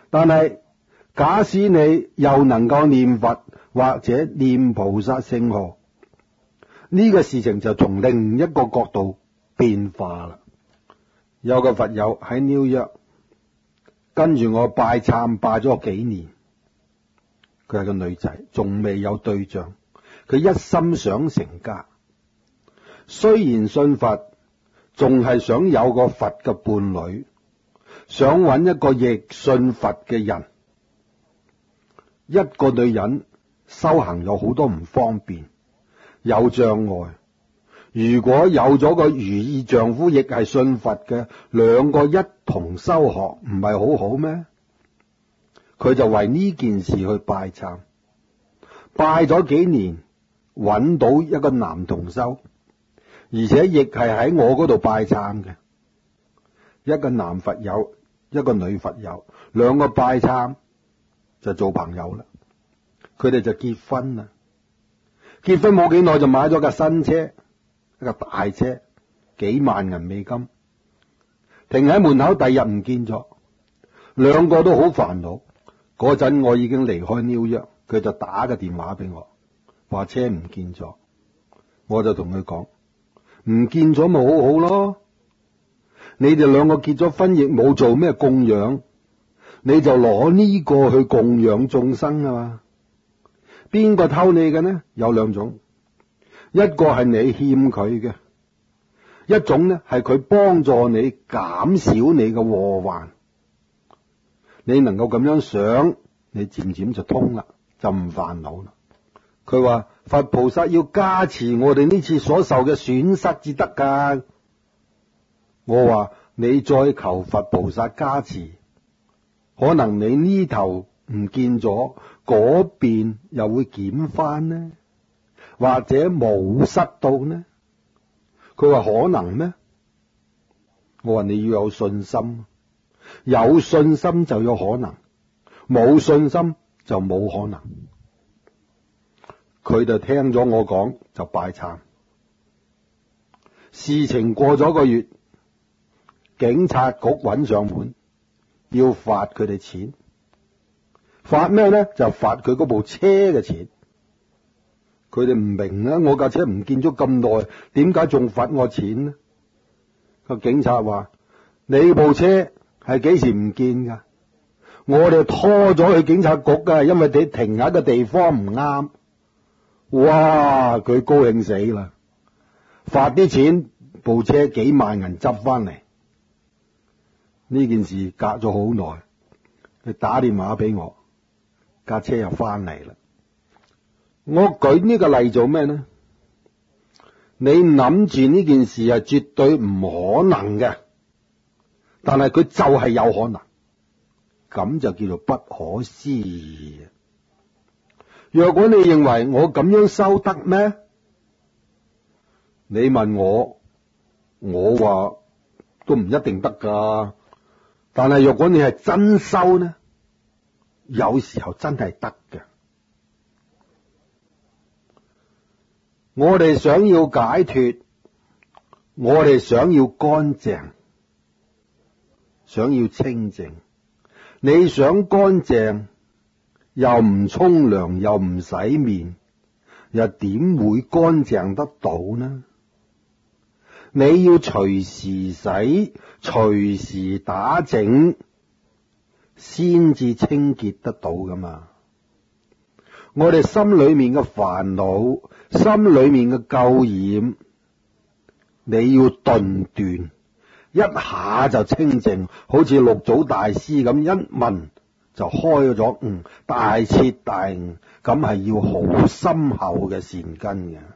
但係假使你又能夠念佛或者念菩薩聖號，呢個事情就從另一個角度變化啦。有個佛友喺紐約跟住我拜懺拜咗幾年，佢係個女仔，仲未有對象，佢一心想成家，雖然信佛，仲係想有個佛嘅伴侶，想揾一個亦信佛嘅人。一個女人修行有好多唔方便，有障礙。如果有咗個如意丈夫亦係信佛嘅，兩個一同修學，唔係好好咩？佢就為呢件事去拜懺，拜咗幾年，揾到一個男同修，而且亦係喺我嗰度拜懺嘅，一個男佛友，一個女佛友，兩個拜懺就做朋友啦。佢哋就結婚啦，結婚冇幾耐就買咗架新車，一架大車，幾萬銀美金，停喺門口，第二日唔見咗，兩個都好煩惱。嗰陣我已經離開紐約，佢就打個電話俾我，話車唔見咗，我就同佢講，唔見咗咪好好咯，你哋兩個結咗婚亦冇做咩供養，你就攞呢個去供養眾生啊嘛。邊個偷你嘅呢？有兩種，一個係你欠佢嘅，一種呢係佢幫助你減少你嘅禍患。你能夠咁樣想，你漸漸就通啦，就唔煩惱啦。佢話佛菩薩要加持我哋呢次所受嘅損失至得噶。我話你再求佛菩薩加持，可能你呢頭唔見咗，嗰邊又會撿翻呢，或者冇失到呢？佢話可能咩？我話你要有信心，有信心就有可能，冇信心就冇可能。佢就聽咗我講就拜懺。事情過咗個月，警察局揾上門，要罰佢哋錢。罰咩呢？就罰佢嗰部車嘅錢。佢哋唔明啊，我架車唔見咗咁耐，點解仲罰我錢呢？個警察話：你部車係幾時唔見噶？我哋拖咗去警察局噶，因為你停喺個地方唔啱。哇！佢高興死啦，罰啲錢，部車幾萬銀執翻嚟。呢件事隔咗好耐，佢打電話俾我，架車又翻嚟啦。我舉呢個例做咩呢？你諗住呢件事係絕對唔可能嘅，但係佢就係有可能，咁就叫做不可思議。若果你認為我咁樣修得咩？你問我，我話都唔一定得噶。但係若果你係真修呢，有時候真係得嘅。我哋想要解脫，我哋想要乾淨，想要清淨。你想乾淨，又唔沖涼，又唔洗面，又點會乾淨得到呢？你要隨時洗，隨時打整，先至清潔得到噶嘛。我哋心裏面嘅煩惱，心裏面嘅垢染，你要頓斷，一下就清淨，好似六祖大師咁，一聞就開咗悟，大徹大悟，咁係要好深厚嘅善根嘅。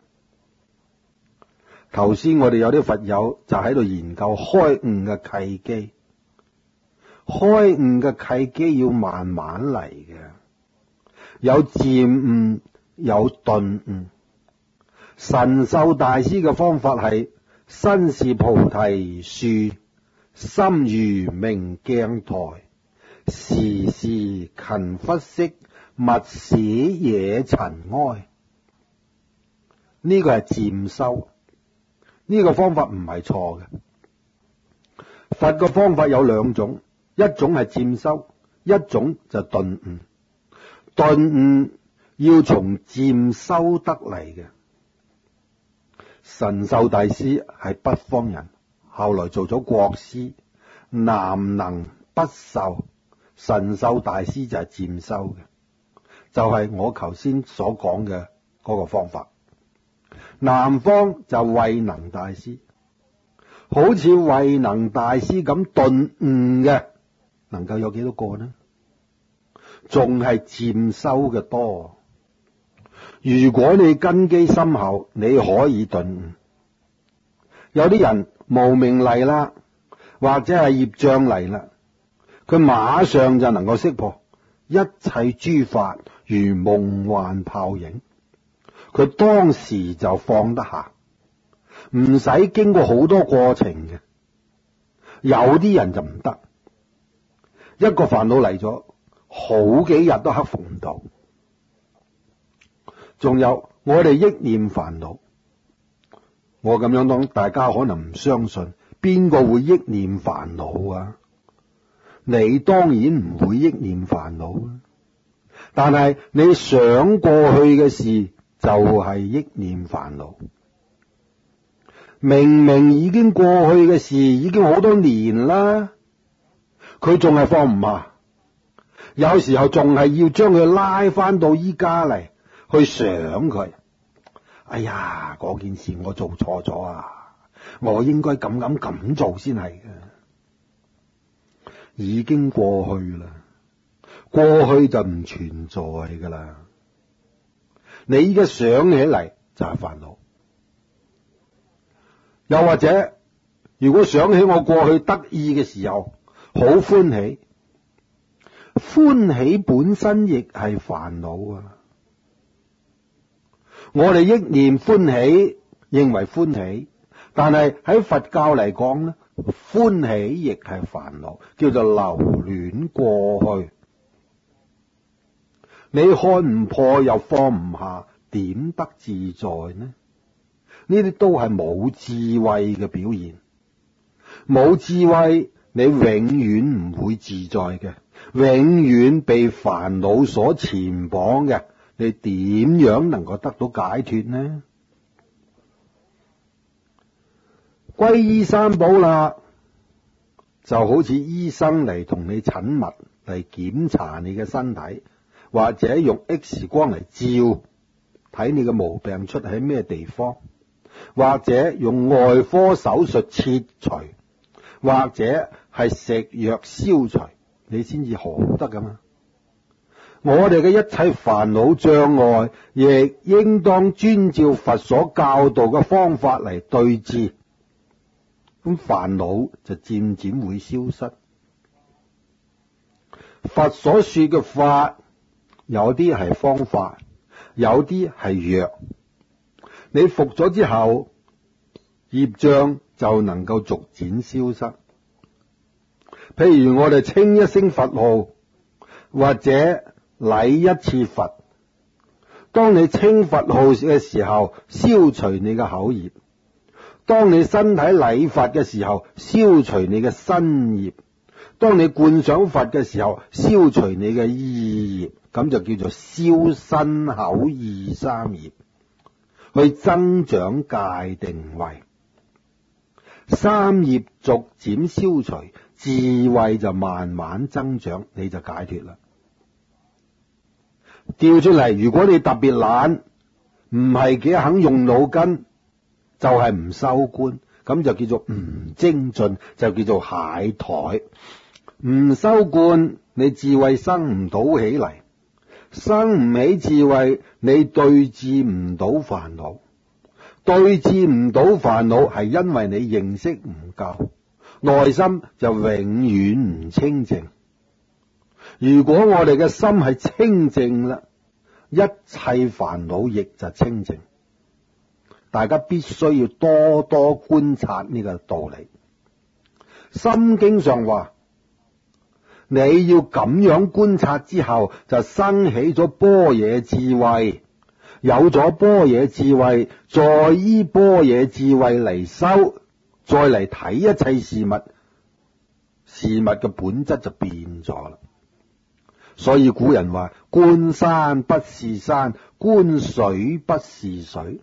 頭先我哋有啲佛友就喺度研究開悟嘅契機，開悟嘅契機要慢慢嚟嘅，有漸悟，有頓悟。神秀大師嘅方法係身是菩提樹，心如明鏡台，時時勤拂拭，勿使惹塵埃。呢個係漸修，呢個方法唔係錯嘅。佛嘅方法有兩種，一種係漸修， 一種就頓悟，頓悟要從漸修得嚟嘅。神秀大師係北方人，後來做咗國師，南能北秀，神秀大師就係漸修嘅，就係我頭先所講嘅嗰個方法。南方就慧能大師，好似慧能大師咁頓悟嘅，能夠有幾多個呢？仲係漸修嘅多。如果你根基深厚，你可以頓悟。有啲人無明嚟啦，或者係業障嚟啦，佢馬上就能夠識破，一切諸法如夢幻泡影，佢當時就放得下，唔使經過好多過程嘅。有啲人就唔得，一個煩惱嚟咗，好幾日都克服唔到。仲有我哋憶念煩惱，我咁樣講，大家可能唔相信，邊個會憶念煩惱啊？你當然唔會憶念煩惱啊，但係你想過去嘅事就係憶念煩惱。明明已經過去嘅事已經好多年啦，佢仲係放唔下，有時候仲係要將佢拉翻到依家嚟去想佢。哎呀，嗰件事我做錯咗啊，我應該咁做先係嘅。已經過去啦，過去就唔存在噶啦。你依家想起嚟就係煩惱。又或者，如果想起我過去得意嘅時候，好歡喜，歡喜本身亦係煩惱啊！我哋憶念歡喜，認為歡喜，但係喺佛教嚟講咧，歡喜亦係煩惱，叫做留戀過去。你看唔破又放唔下，點得自在呢？呢啲都係冇智慧嘅表現。冇智慧，你永遠唔會自在嘅，永遠被煩惱所纏綁嘅。你點樣能夠得到解脫呢？皈依三寶啦，就好似醫生嚟同你診密，嚟檢查你嘅身體，或者用 X 光嚟照睇你嘅毛病出喺咩地方，或者用外科手術切除，或者係食藥消除，你先至好得噶嘛。我哋嘅一切煩惱障礙，亦應當遵照佛所教導嘅方法嚟對治，咁煩惱就漸漸會消失。佛所說嘅法，有啲係方法，有啲係藥。你服咗之後，業障就能夠逐漸消失。譬如我哋稱一聲佛號，或者禮一次佛。當你稱佛號嘅時候，消除你嘅口業；當你身體禮佛嘅時候，消除你嘅身業；當你觀想佛嘅時候，消除你嘅意業。咁就叫做消身口意三業，去增長戒定慧。三業逐漸消除，智慧就慢慢增長，你就解脫啦。調出嚟，如果你特別懶，唔係幾肯用腦筋，就係唔修觀，咁就叫做唔精進，就叫做懈怠。唔修觀，你智慧生唔到起嚟，生唔起智慧，你對治唔到煩惱。對治唔到煩惱，係因為你認識唔夠，內心就永遠唔清淨。如果我哋嘅心係清淨啦，一切煩惱亦就清淨。大家必須要多多觀察呢個道理。心經上話，你要咁樣觀察之後，就生起咗般若智慧。有咗般若智慧，再依般若智慧嚟修，再嚟睇一切事物，事物嘅本質就變咗啦。 所以古人話：觀山不是山，觀水不是水。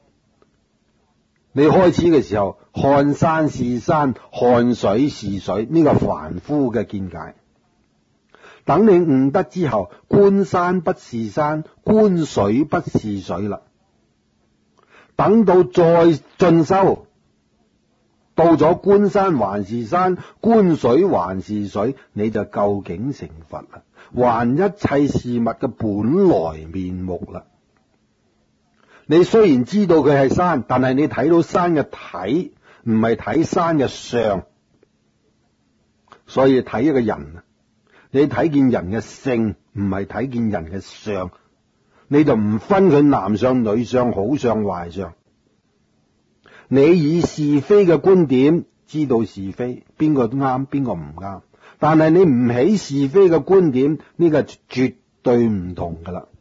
你開始嘅時候，看山是山，看水是水，呢個凡夫嘅見解。等你悟得之後，觀山不是山，觀水不是水啦。等到再進修，到咗觀山還是山，觀水還是水，你就究竟成佛啦，還一切事物嘅本來面目啦。你雖然知道佢係山，但係你睇到山嘅體，唔係睇山嘅相。所以睇一個人，你睇見人嘅性，唔係睇見人嘅相，你就唔分佢男相、女相、好相、壞相。你以是非嘅觀點知道是非，邊個啱，邊個唔啱。但係你唔起是非嘅觀點，呢個絕對唔同噶啦。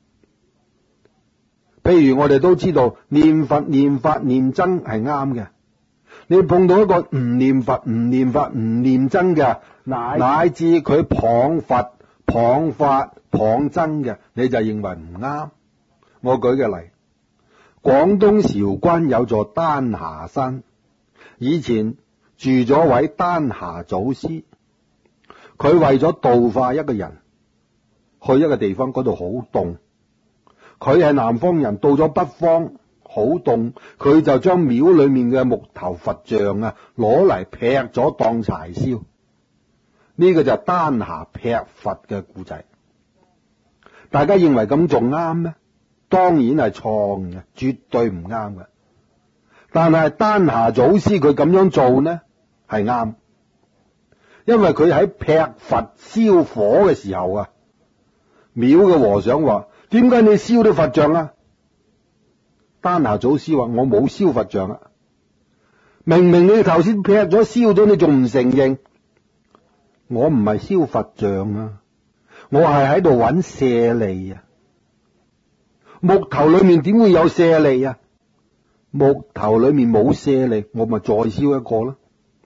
譬如我哋都知道念佛、念法、念僧係啱嘅，你碰到一個唔念佛、唔念法、唔念僧嘅，乃至佢謗佛、謗法、謗僧嘅，你就認為唔啱。我舉個例，廣東韶關有座丹霞山，以前住咗位丹霞祖師，佢為咗度化一個人，去一個地方，嗰度好凍。佢係南方人，到咗北方好凍，佢就將廟裏面嘅木頭佛像啊攞嚟劈咗當柴燒。呢個就係丹霞劈佛嘅故仔。大家認為咁仲啱咩？當然係錯嘅，絕對唔啱嘅。但係丹霞祖師佢咁樣做呢，係啱，因為佢喺劈佛燒火嘅時候啊，廟嘅和尚話：點解你燒啲佛像啊？丹霞祖師話：我冇燒佛像啊！明明你頭先劈咗燒咗，你仲唔承認？我唔係燒佛像啊，我係喺度揾舍利啊！木頭裏面點會有舍利啊？木頭裏面冇舍利，我咪再燒一個咯。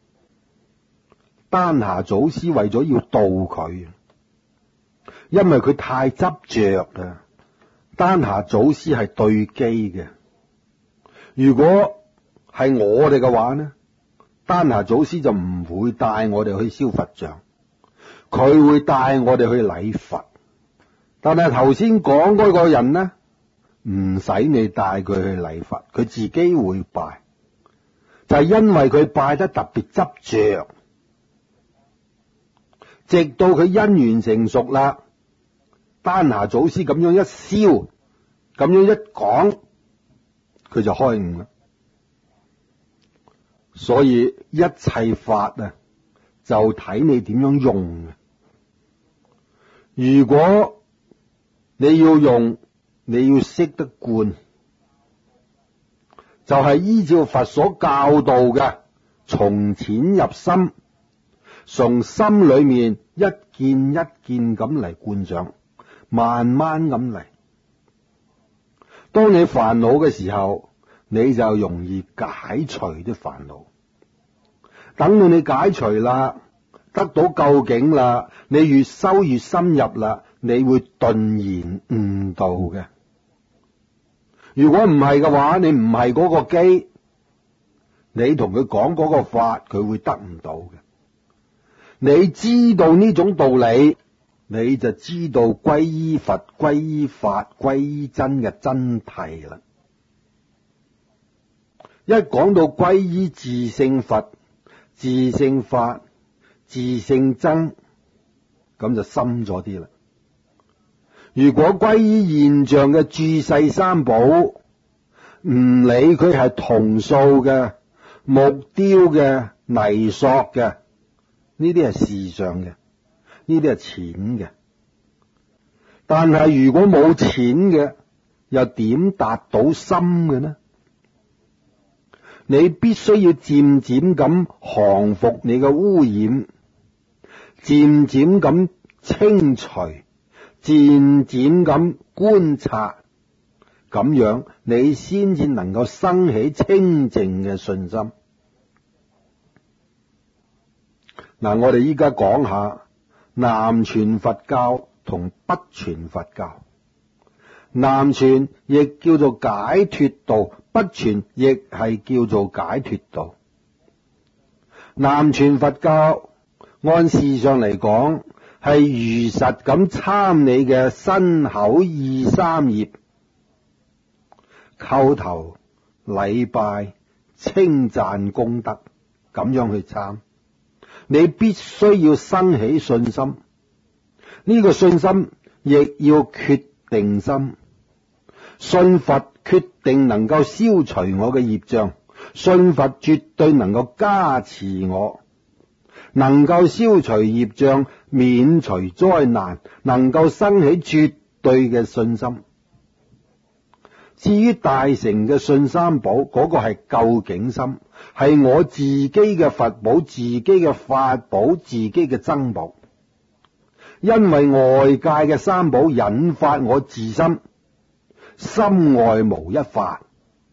丹霞祖師為咗要度佢，因為佢太執着啦。丹霞祖師係對機嘅，如果係我哋嘅話呢，丹霞祖師就唔會帶我哋去燒佛像，佢會帶我哋去禮佛。但係頭先講嗰個人呢，唔使你帶佢去禮佛，佢自己會拜，就係因為佢拜得特別執着，直到佢因緣成熟啦，丹霞祖師咁樣一燒，咁樣一講，佢就開悟啦。所以一切法啊，就睇你點樣用嘅。如果你要用，你要識得觀，就係依照佛所教導嘅，從淺入深，從心裏面一件一件咁嚟觀想，慢慢咁嚟。當你煩惱嘅時候，你就容易解除啲煩惱。等到你解除啦，得到究竟啦，你越修越深入啦，你會頓然悟道嘅。如果唔係嘅話，你唔係嗰個機，你同佢講嗰個法，佢會得唔到嘅。你知道呢種道理，你就知道歸依佛、歸依法、歸依真嘅真諦啦。一講到歸依自性佛、自性法、自性真，咁就深咗啲啦。如果歸依現象嘅諸世三寶，唔理佢係銅塑嘅、木雕嘅、泥塑嘅，呢啲係事上嘅，呢啲係淺嘅。但係如果冇淺嘅，又點達到深嘅呢？你必須要漸漸咁降服你嘅污染，漸漸咁清除，漸漸咁觀察，咁樣你先至能夠生起清淨嘅信心。嗱，我哋依家講下南傳佛教同北傳佛教。南傳亦叫做解脫道，北傳亦係叫做解脫道。南傳佛教按事上嚟講，係如實咁參你嘅身口意三業，叩頭禮拜稱讚功德，咁樣去參。你必須要生起信心，呢個信心亦要決定心。信佛決定能夠消除我嘅業障，信佛絕對能夠加持我，能夠消除業障，免除災難，能夠生起絕對嘅信心。至於大乘嘅信三寶，嗰個係究竟心，係我自己嘅佛寶、自己嘅法寶、自己嘅僧寶。因為外界嘅三寶引發我自心，心外無一法。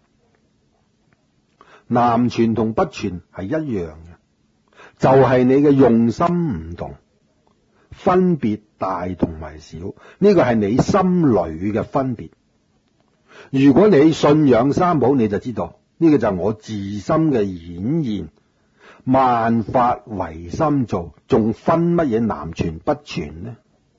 南傳同北傳係一樣嘅，就係你嘅用心唔同，分別大同埋小，呢個係你心裏嘅分別。如果你信仰三寶，你就知道呢個就係我自心嘅顯現，萬法唯心造，仲分乜嘢南傳北傳呢？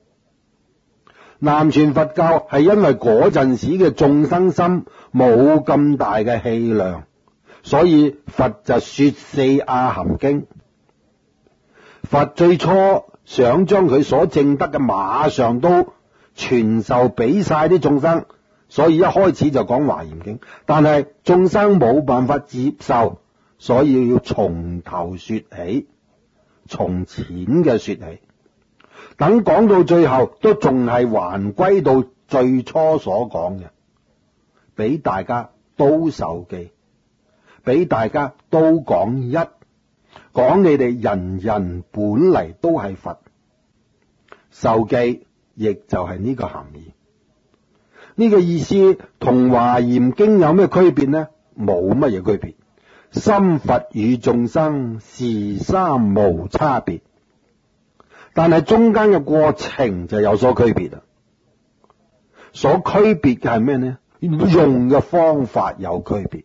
南傳佛教係因為嗰陣時嘅眾生心冇咁大嘅氣量，所以佛就說四阿含經。佛最初想將佢所證得嘅馬上都傳授俾晒啲眾生，所以一開始就講華嚴經，但係眾生冇辦法接受，所以要從頭說起，從淺嘅說起。等講到最後，都仲係還歸到最初所講嘅，俾大家都受記，俾大家都講一，講你哋人人本嚟都係佛，受記亦就係呢個含義。呢個意思同華嚴經有咩區別呢？冇乜嘢區別。心佛與眾生是三無差別，但係中間嘅過程就有所區別啦。所區別嘅係咩呢？用嘅方法有區別。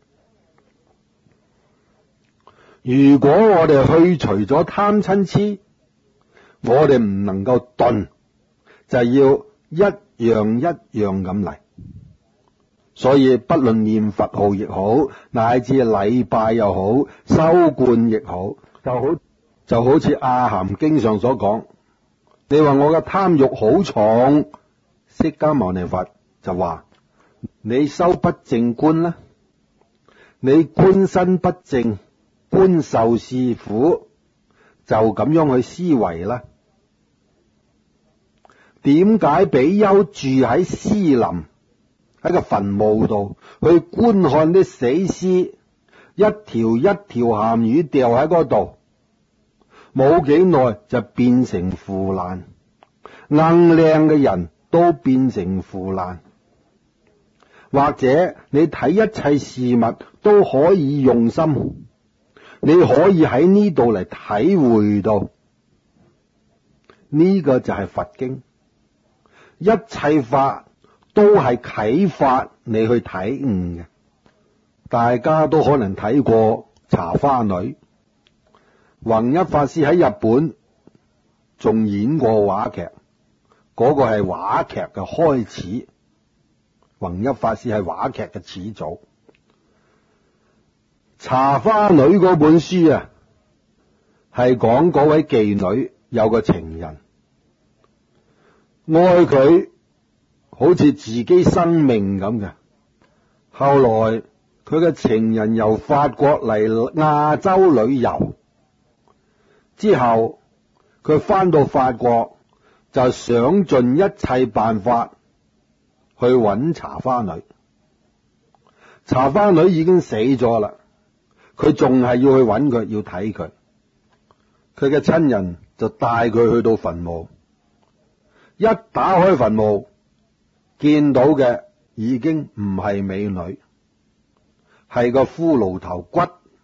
如果我哋去除咗貪嗔癡，我哋唔能夠頓，就要一樣一樣咁嚟。所以不論念佛號亦好，乃至禮拜又好，修觀亦好，就好似阿含經上所講，你話我嘅貪欲好重，釋迦牟尼佛就話你修不淨觀啦，你觀身不淨，觀受是苦，就咁樣去思維啦。點解比丘住喺屍林，喺個墳墓度去觀看啲死屍，一條一條鹹魚掉喺嗰度，冇幾耐就變成腐爛，硬靚嘅人都變成腐爛。或者你睇一切事物都可以用心，你可以喺呢度嚟體會到，呢個就係佛經，一切法都係啟發你去體悟嘅。大家都可能睇過茶花女，弘一法師喺日本仲演過話劇，嗰個係話劇嘅開始。弘一法師係話劇嘅始祖。茶花女嗰本書啊，係講嗰位妓女有個情人，愛佢好似自己生命咁嘅。後來佢嘅情人由法國嚟亞洲旅遊，之後佢翻到法國就想盡一切辦法去揾茶花女。茶花女已經死咗啦，佢仲係要去揾佢，要睇佢。佢嘅親人就帶佢去到墳墓，一打開墳墓，見到嘅已經唔係美女，係個骷髏頭骨。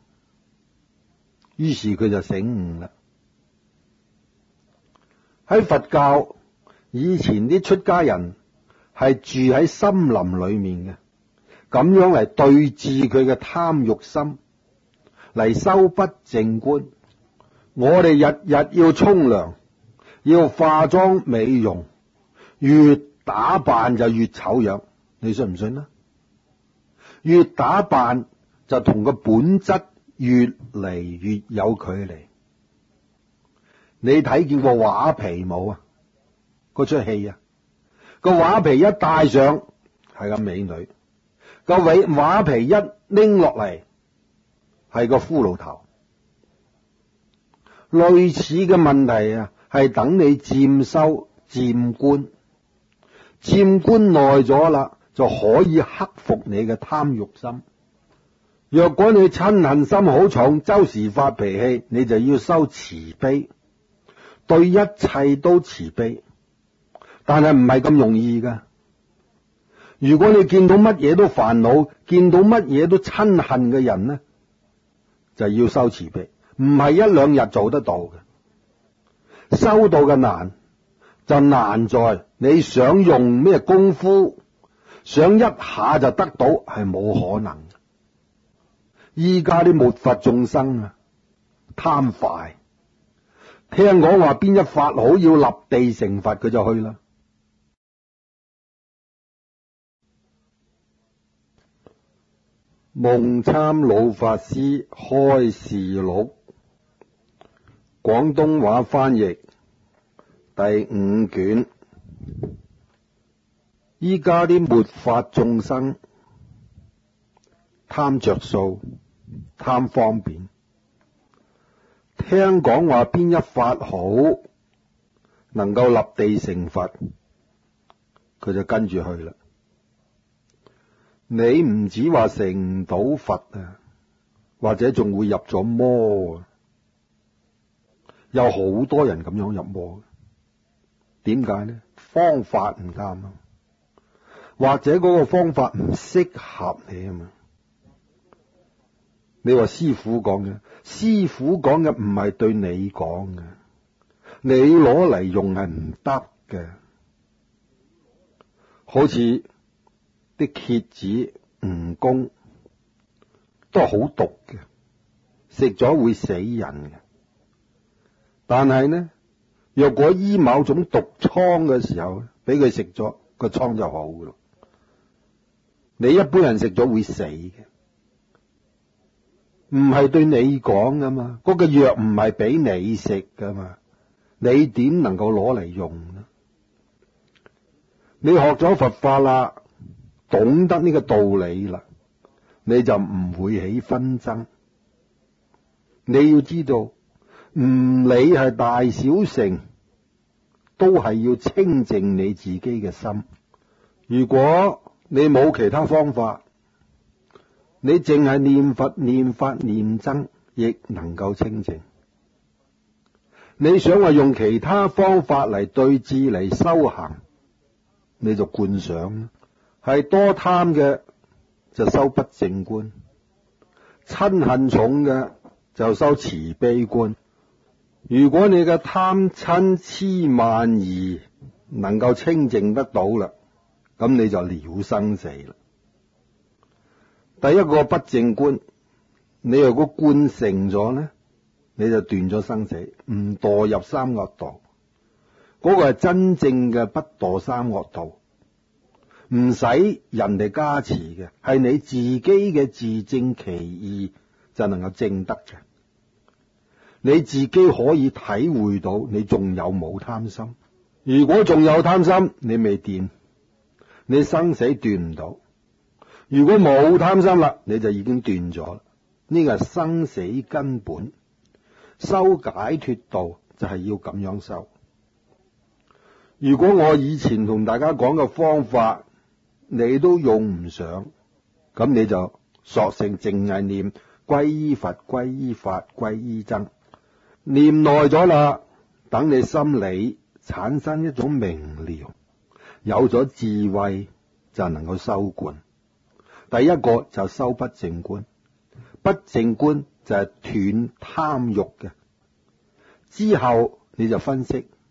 於是佢就醒悟啦。喺佛教以前啲出家人係住喺森林裏面嘅，咁樣嚟對治佢嘅貪欲心，嚟修不淨觀。我哋日日要沖涼，要化妝美容，越打扮就越醜樣，你信唔信啊？越打扮就同個本質越嚟越有距離。你睇見過畫皮冇啊？嗰出戲啊，個畫皮一戴上係個美女，個畫皮一拎落嚟係個骷髏頭。類似嘅問題啊，係等你漸修漸觀，漸觀耐咗啦，就可以克服你嘅貪欲心。若果你嗔恨心好重，周時發脾氣，你就要修慈悲，對一切都慈悲。但係唔係咁容易噶。如果你見到乜嘢都煩惱，見到乜嘢都嗔恨嘅人呢，就要修慈悲，唔係一兩日做得到嘅。修到嘅難就難在你想用咩功夫，想一下就得到，係冇可能。依家啲末法眾生啊，貪快，聽講話邊一法好要立地成佛，佢就去啦。夢參老法師開示錄，廣東話翻譯，第5卷。依家啲末法眾生貪着數，貪方便，聽講話邊一法好，能夠立地成佛，佢就跟住去啦。你唔止話成唔到佛啊，或者仲會入咗魔啊。有好多人咁樣入魔，點解呢？方法唔啱啊，或者嗰個方法唔適合你啊嘛。你話師父講嘅，師父講嘅唔係對你講嘅，你攞嚟用係唔得嘅。好似啲蠍子、蜈蚣都係好毒嘅，食咗會死人嘅。但係呢，若果醫某種毒瘡嘅時候，俾佢食咗，個瘡就好噶咯。你一般人食咗會死嘅，唔係對你講噶嘛，嗰個藥唔係俾你食噶嘛，你點能夠攞嚟用呢？你學咗佛法啦，懂得呢個道理啦，你就唔會起紛爭。你要知道，唔理係大小乘，都係要清淨你自己嘅心。如果你冇其他方法，你淨係念佛、念法、念僧，亦能夠清淨。你想話用其他方法嚟對治嚟修行，你就觀想，係多貪嘅就修不淨觀，嗔恨重嘅就修慈悲觀。如果你嘅貪嗔痴慢疑能夠清淨得到啦，咁你就了生死啦。第一個不淨觀，你如果觀成咗呢，你就斷咗生死，唔墮入三惡道。嗰個係真正嘅不墮三惡道，唔使人哋加持嘅，係你自己嘅自證其意就能夠證得嘅。你自己可以體會到你仲有冇貪心。如果仲有貪心，你未掂，你生死斷唔到。如果冇貪心啦，你就已經斷咗啦。呢個係生死根本，修解脫道就係要咁樣修。如果我以前同大家講嘅方法你都用唔上，咁你就索性淨係念歸依佛、歸依法、歸依僧，念耐咗啦，等你心裏產生一種明了，有咗智慧就能夠修觀。第一個就修不淨觀，不淨觀就係斷貪欲嘅。之後你就分析，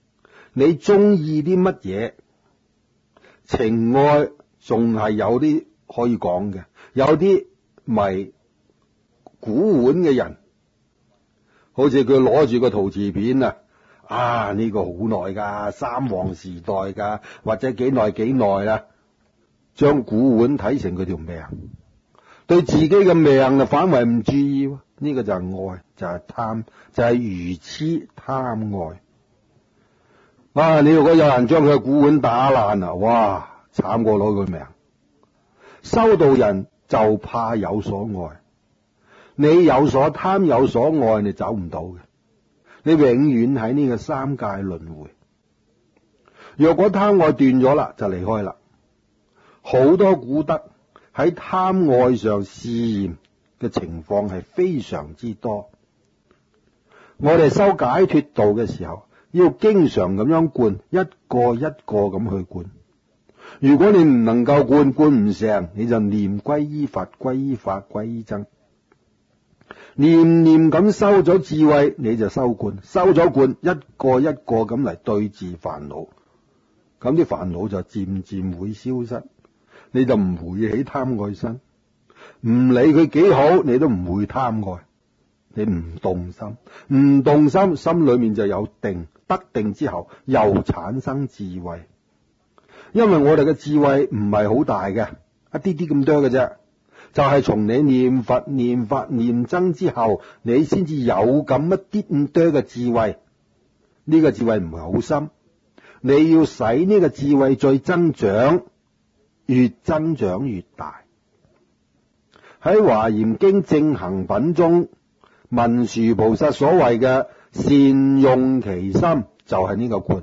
你中意啲乜嘢，情愛仲係有啲可以講嘅，有啲迷古玩嘅人，好似佢攞住個陶瓷片啊，呢個好耐噶，三皇時代噶，或者幾耐啦，將古玩睇成佢條命，對自己嘅命就反為唔注意，呢個就係愛，就係貪，就係愚癡貪愛。你如果有人將佢嘅古碗打爛哇，慘過攞佢命。修道人就怕有所愛，你有所貪有所愛，你走唔到嘅，你永遠喺呢個三界輪迴。若果貪愛斷咗啦，就離開啦。好多古德喺貪愛上試驗嘅情況係非常之多。我哋修解脫道嘅時候，要經常咁樣觀，一個一個咁去觀。如果你唔能夠觀唔成，你就念歸依佛，歸依法，歸依僧，念念咁修咗智慧，你就修觀，修咗觀，一個一個咁嚟對治煩惱，咁啲煩惱就漸漸會消失，你就唔會起貪愛心，唔理佢幾好，你都唔會貪愛，你唔動心，唔動心，心裏面就有定，得定之後又產生智慧。因為我哋嘅智慧唔係好大嘅，一啲啲咁多嘅啫，就係從你念佛、念法、念僧之後，你先至有咁一啲咁多嘅智慧。呢個智慧唔係好深，你要使呢個智慧再增長，越增長越大。喺華嚴經正行品中，文殊菩薩所謂嘅善用其心，就係呢個觀。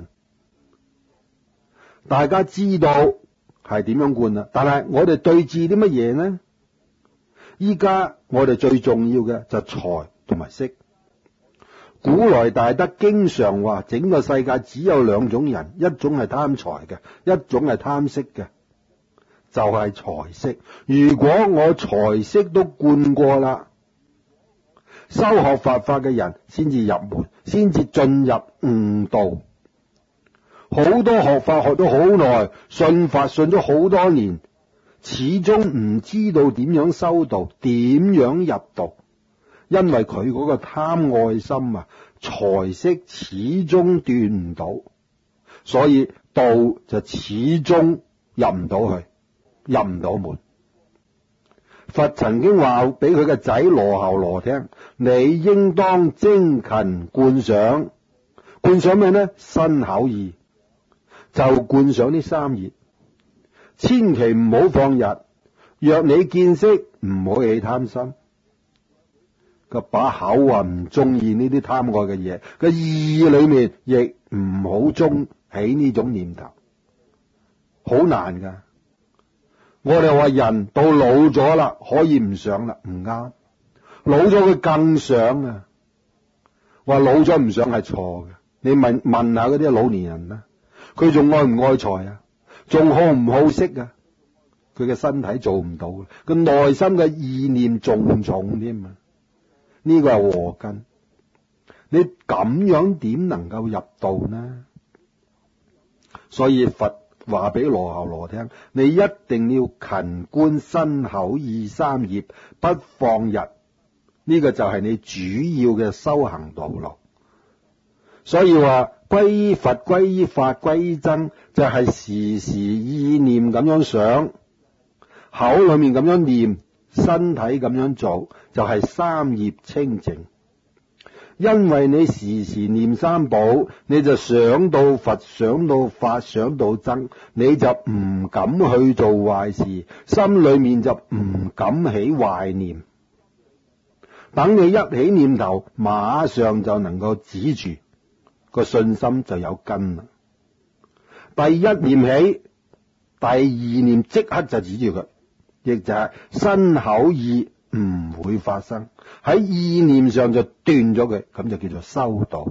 大家知道係點樣觀啦，但係我哋對治啲乜嘢呢？依家我哋最重要嘅就財同埋色。古來大德經常話，整個世界只有兩種人，一種係貪財嘅，一種係貪色嘅，就係財色。如果我財色都觀過啦，修學佛法嘅人先至入門，先至進入悟道。好多學法學咗好耐，信法信咗好多年，始終唔知道點樣修道，點樣入道，因為佢嗰個貪愛心財色始終斷唔到，所以道就始終入唔到去，入唔到門。佛曾經話俾佢嘅仔羅睺羅聽，你應當精勤觀想，觀想咩呢？身口意。就觀想呢三業，千祈唔好放逸。若你見識，唔好起貪心。個把口唔中意呢啲貪愛嘅嘢，個意裏面亦唔好中起呢種念頭，好難噶。我哋話人到老咗啦，可以唔想啦，唔啱。老咗佢更想啊，話老咗唔想係錯嘅。你問下嗰啲老年人啦。佢仲愛唔愛財啊？仲好唔好色啊？佢嘅身體做唔到，佢內心嘅意念重添啊！呢個係禍根。你咁樣點能夠入道呢？所以佛話俾羅睺羅聽，你一定要勤觀身口意三業，不放逸。呢個就係你主要嘅修行道路。所以話歸依佛、歸依法、歸依僧，就係時時意念咁樣想，口裏面咁樣念，身體咁樣做，就係三業清淨。因為你時時念三寶，你就想到佛、想到法、想到僧，你就唔敢去做壞事，心裏面就唔敢起壞念。等你一起念頭，馬上就能夠止住。個信心就有根啦。第一念起，第二念即刻就止住佢，亦就係身口意唔會發生，喺意念上就斷咗佢，咁就叫做修道。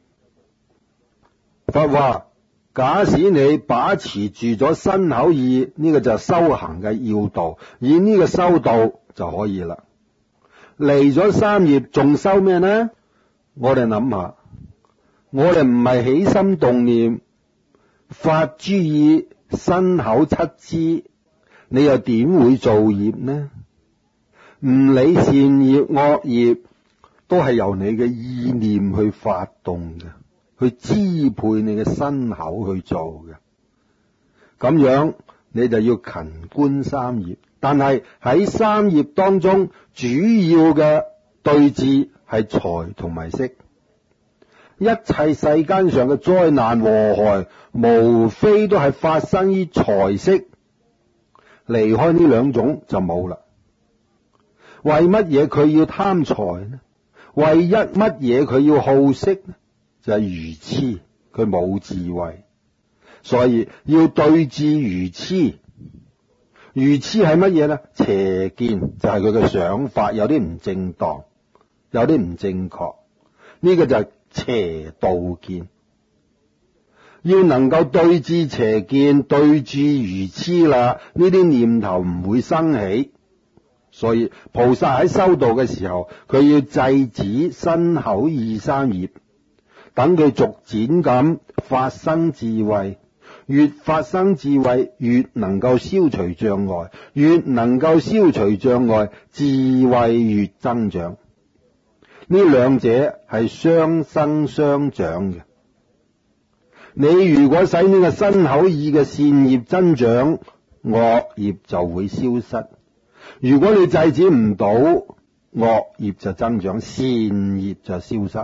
佛話，假使你把持住咗身口意，呢個就係修行嘅要道，以呢個修道就可以啦。離咗三業，仲修咩呢？我哋諗下。 我哋唔係起心動念，發諸意，身口七支，你又點會造業呢？唔理善業惡業，都係由你嘅意念去發動嘅，去支配你嘅身口去做嘅。咁樣你就要勤觀三業，但係喺三業當中，主要嘅對治係財同埋色。一切世間上嘅災難禍害，無非都係發生於財色，離開呢兩種就冇啦。為乜嘢佢要貪財呢？為一乜嘢佢要好色呢？就係愚癡，佢冇智慧，所以要對治愚癡。愚癡係乜嘢呢？邪見，就係佢嘅想法有啲唔正當，有啲唔正確，呢個就係邪道見。要能夠對治邪見，對治愚癡啦，呢啲念頭唔會生起。所以菩薩喺修道嘅時候，佢要制止身口意三業，等佢逐漸咁發生智慧。越發生智慧，越能夠消除障礙，越能夠消除障礙，智慧越增長。呢兩者係相生相長嘅。你如果使呢個身口意嘅善業增長，惡業就會消失。如果你制止唔到，惡業就增長，善業就消失。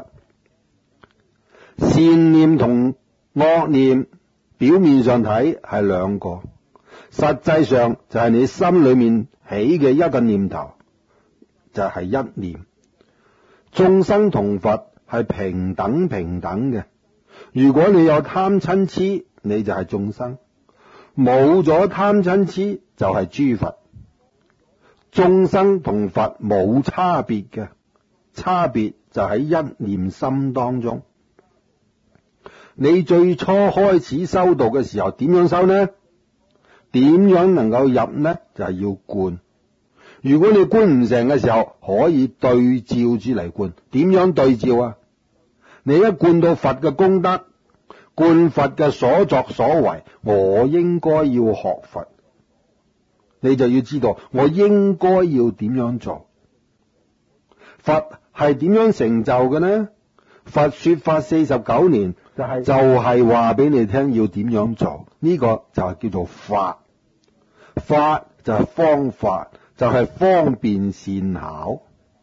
善念同惡念表面上睇係兩個，實際上就係你心裏面起嘅一個念頭，就係一念。眾生同佛係平等嘅。如果你有貪嗔癡，你就係眾生；冇咗貪嗔癡，就係諸佛。眾生同佛冇差別嘅，差別就喺一念心當中。你最初開始修道嘅時候，點樣修呢？點樣能夠入呢？就係要觀。如果你觀唔成嘅時候，可以對照住嚟觀。點樣對照啊？你一觀到佛嘅功德，觀佛嘅所作所為，我應該要學佛，你就要知道我應該要點樣做。佛係點樣成就嘅呢？佛說法49年，就係話俾你聽要點樣做，呢個就係叫做法。法就係方法，就係方便善巧。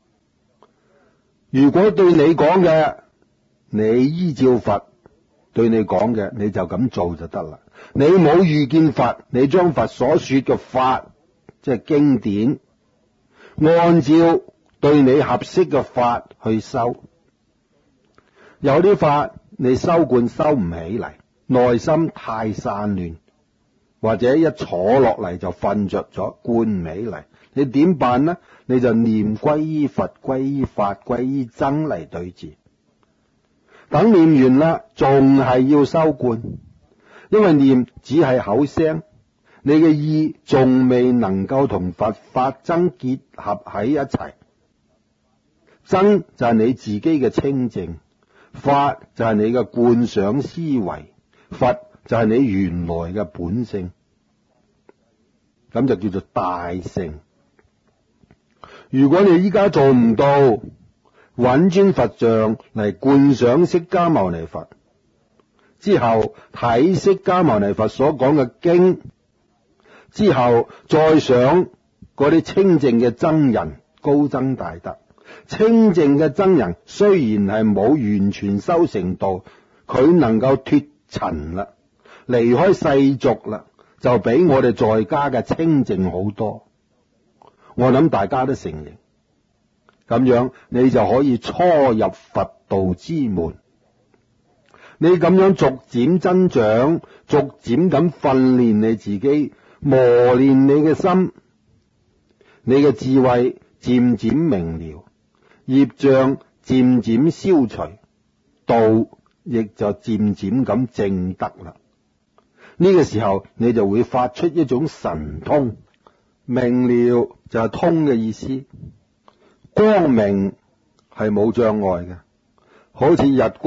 如果對你講嘅，你依照佛對你講嘅，你就咁做就得啦。你冇遇見佛，你將佛所說嘅法，即係經典，按照對你合適嘅法去修。有啲法你修觀修唔起嚟，內心太散亂，或者一坐落嚟就瞓着咗，觀唔起嚟，你點辦呢？你就念歸依佛、歸依法、歸依僧嚟對治。等念完啦，仲係要修觀，因為念只係口聲，你嘅意仲未能夠同佛法僧結合喺一齊。僧就係你自己嘅清淨，法就係你嘅觀想思維，佛就係你原來嘅本性，咁就叫做大乘。如果你依家做唔到，揾尊佛像嚟觀想釋迦牟尼佛，之後睇釋迦牟尼佛所講嘅經，之後再想嗰啲清淨嘅僧人高僧大德。清淨嘅僧人雖然係冇完全修成道，佢能夠脫塵啦，離開世俗啦，就比我哋在家嘅清淨好多。我諗大家都承認，咁樣你就可以初入佛道之門。你咁樣逐漸增長，逐漸咁訓練你自己，磨練你嘅心，你嘅智慧漸漸明了，業障漸漸消除，道亦就漸漸咁證得啦。呢個時候你就會發出一種神通。明了就係通嘅意思，光明係冇障礙嘅，好似日光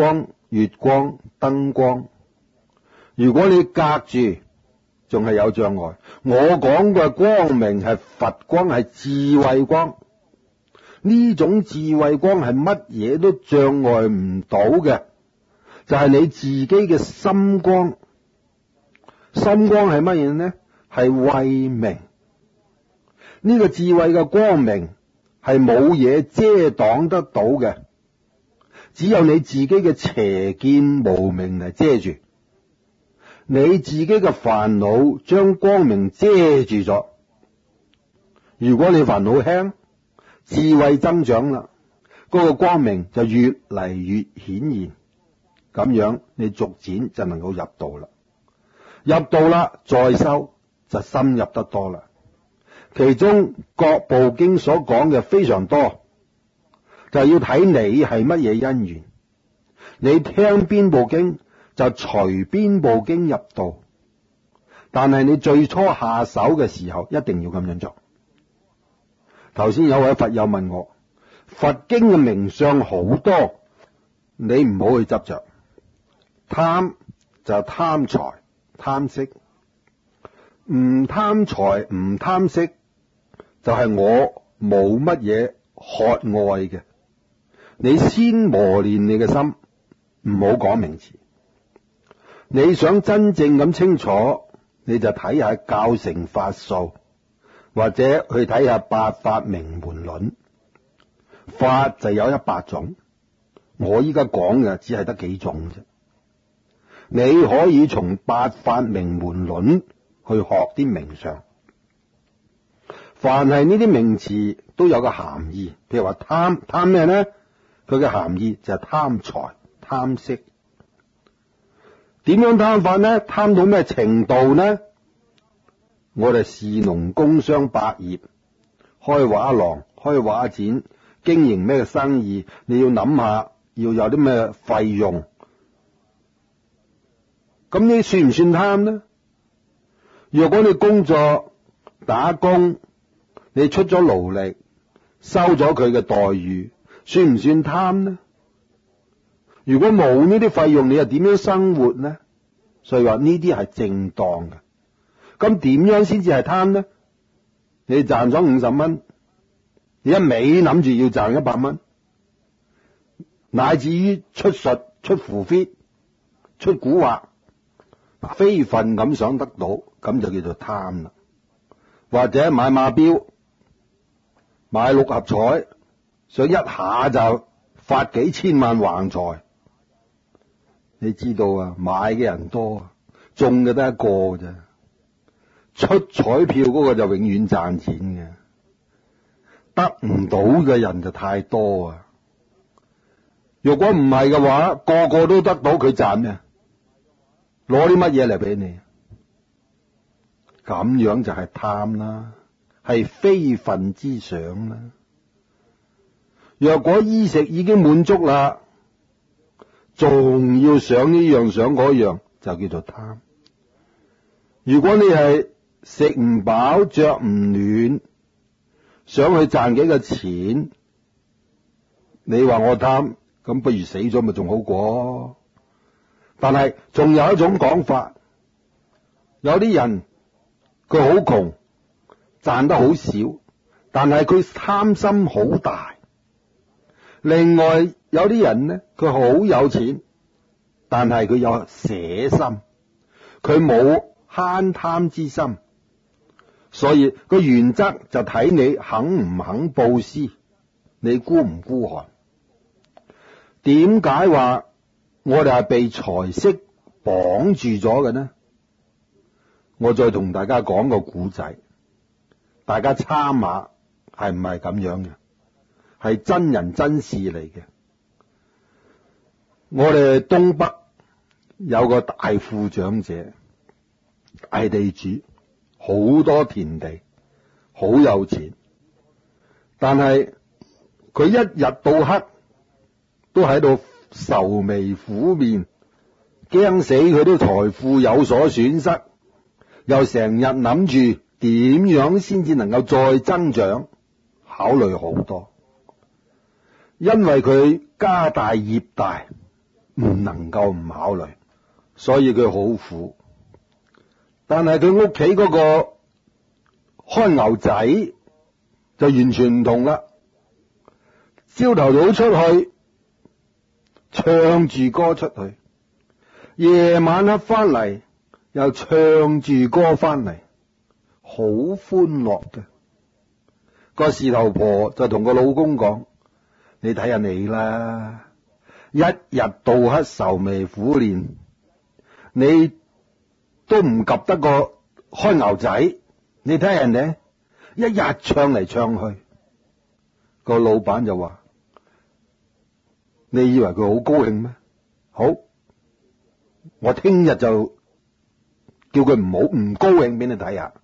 月光、燈光。如果你隔住，仲係有障礙。我講嘅光明係佛光，係智慧光。呢種智慧光係乜嘢都障礙唔到嘅，就係你自己嘅心光。心光係乜嘢呢？係慧明。呢個智慧嘅光明係冇嘢遮擋得到嘅，只有你自己嘅邪見無明嚟遮住。你自己嘅煩惱將光明遮住咗。如果你煩惱輕，智慧增長啦，嗰個光明就越嚟越顯現，咁樣你逐漸就能夠入道啦。入道啦，再修就深入得多啦。其中各部經所講嘅非常多，就要睇你係乜嘢因緣。你聽邊部經就隨邊部經入道，但係你最初下手嘅時候一定要咁樣做。頭先有位佛友問我，佛經嘅名相好多，你唔好去執着。貪就貪財貪色，唔貪財唔貪色就係我冇乜嘢渴愛嘅。你先磨練你嘅心，唔好講名詞。你想真正咁清楚，你就睇下教成法數，或者去睇下八法明門論。法就有100種，我依家講嘅只係得幾種啫。你可以從八法明門論去學啲名相。凡係呢啲名詞都有個含義，譬如話貪，貪咩呢？佢嘅含義就係貪財貪色。點樣貪法呢？貪到咩程度呢？我哋士農工商百業，開畫廊、開畫展，經營咩生意，你要諗下要有啲咩費用。咁你算唔算貪呢？若果你工作打工，你出咗勞力，收咗佢嘅待遇，算唔算貪呢？如果冇呢啲費用，你又點樣生活呢？所以話呢啲係正當嘅。咁點樣先至係貪呢？你賺咗50蚊，你一味諗住要賺100蚊，乃至於出術、出符軾、出蠱惑，非分咁想得到，咁就叫做貪啦。或者買馬標、買6合彩，想一下就發幾千萬橫財。你知道啊，買嘅人多，中嘅得一個啫。出彩票嗰個就永遠賺錢嘅，得唔到嘅人就太多啊。如果唔係嘅話，個個都得到，佢賺咩？攞啲乜嘢嚟俾你？咁樣就係貪啦，係非分之想啦。若果衣食已經滿足啦，仲要想呢樣想嗰樣，就叫做貪。如果你係食唔飽着唔暖，想去賺幾個錢，你話我貪，咁不如死咗咪仲好過。但係仲有一種講法，有啲人佢好窮，賺得好少，但係佢貪心好大。另外有啲人呢，佢好有錢，但係佢有捨心，佢冇慳貪之心。所以個原則就睇你肯唔肯布施，你孤唔孤寒。點解話我哋係被財色綁住咗嘅呢？我再同大家講個古仔，大家參下係唔係咁樣嘅？係真人真事嚟嘅。我哋東北有個大富長者，大地主，好多田地，好有錢，但係佢一日到黑都喺度愁眉苦面，驚死佢啲財富有所損失，又成日諗住點樣先至能夠再增長，考慮好多。因為佢家大業大， 唔能夠唔考慮，所以佢好苦。但係佢屋企嗰個看牛仔就完全唔同啦，朝頭早出去唱住歌出去，夜晚黑翻嚟又唱住歌翻嚟，好歡樂嘅。個事頭婆就同個老公講：你睇下你啦，一日到黑愁眉苦臉，你都唔及得個開牛仔。你睇下人哋一日唱嚟唱去。個老闆就話：你以為佢好高興咩？好，我聽日就叫佢唔高興俾你睇下。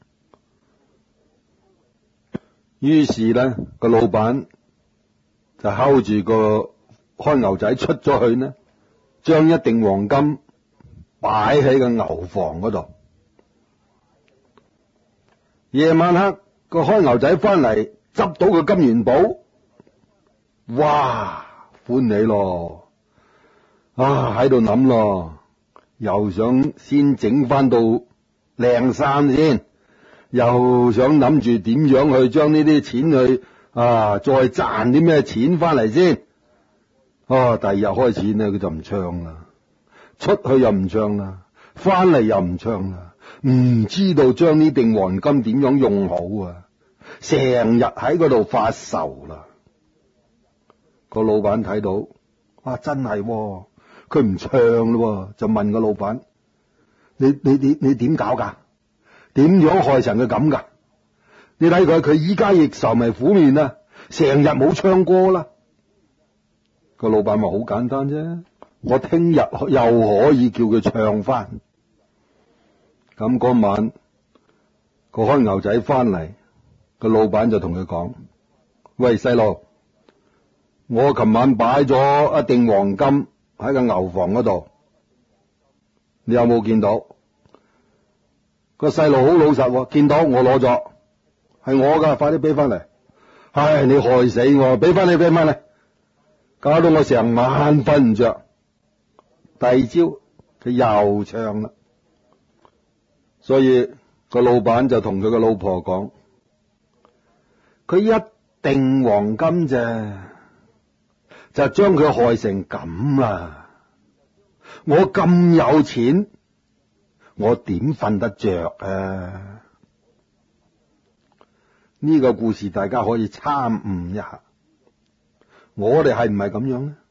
於是咧，個老闆就睺住個開牛仔出咗去呢，將一錠黃金擺喺個牛房嗰度。夜晚黑個開牛仔翻嚟，執到個金元寶，哇，歡喜咯！喺度諗咯，又想先整翻到靚衫先。又想諗住點樣去將呢啲錢去再賺啲咩錢翻嚟先。第二日開始呢，佢就唔唱啦，出去又唔唱啦，翻嚟又唔唱啦，唔知道將呢錠黃金點樣用好啊，成日喺嗰度發愁啦。個老闆睇到，真係佢唔唱咯，就問個老闆：你點搞噶？點樣害成佢咁噶？你睇佢依家亦愁眉苦面啊，成日冇唱歌啦。個老闆話：好簡單啫，我聽日又可以叫佢唱翻。咁嗰晚個開牛仔翻嚟，個老闆就同佢講：喂，細路，我琴晚擺咗一錠黃金喺個牛房嗰度，你有冇見到？個細路好老實，見到我攞咗，係我噶，快啲俾翻嚟。唉，你害死我，俾翻嚟，搞到我成晚瞓唔着。第二朝佢又唱啦，所以個老闆就同佢個老婆講：佢一錠黃金啫，就將佢害成咁啦。我咁有錢，我點瞓得着啊？呢個故事大家可以參悟一下，我哋係唔係咁樣呢？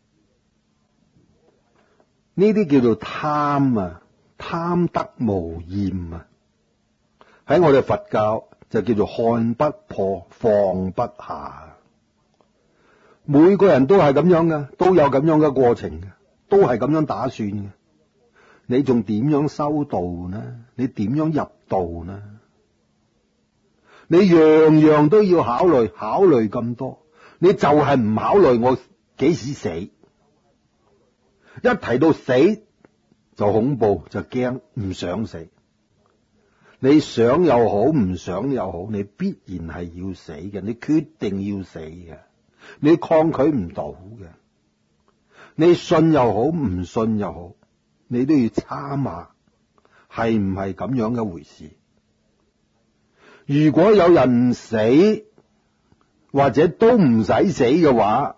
呢啲叫做貪啊，貪得無厭啊。喺我哋佛教就叫做看不破，放不下。每個人都係咁樣嘅，都有咁樣嘅過程嘅，都係咁樣打算嘅。你仲點樣修道呢？你點樣入道呢？你樣樣都要考慮咁多，你就係唔考慮我幾時死。一提到死就恐怖，就驚，唔想死。你想又好，唔想又好，你必然係要死嘅，你決定要死嘅，你抗拒唔到嘅。你信又好，唔信又好，你都要參下，係唔係咁樣嘅回事？如果有人唔死，或者都唔使死嘅話，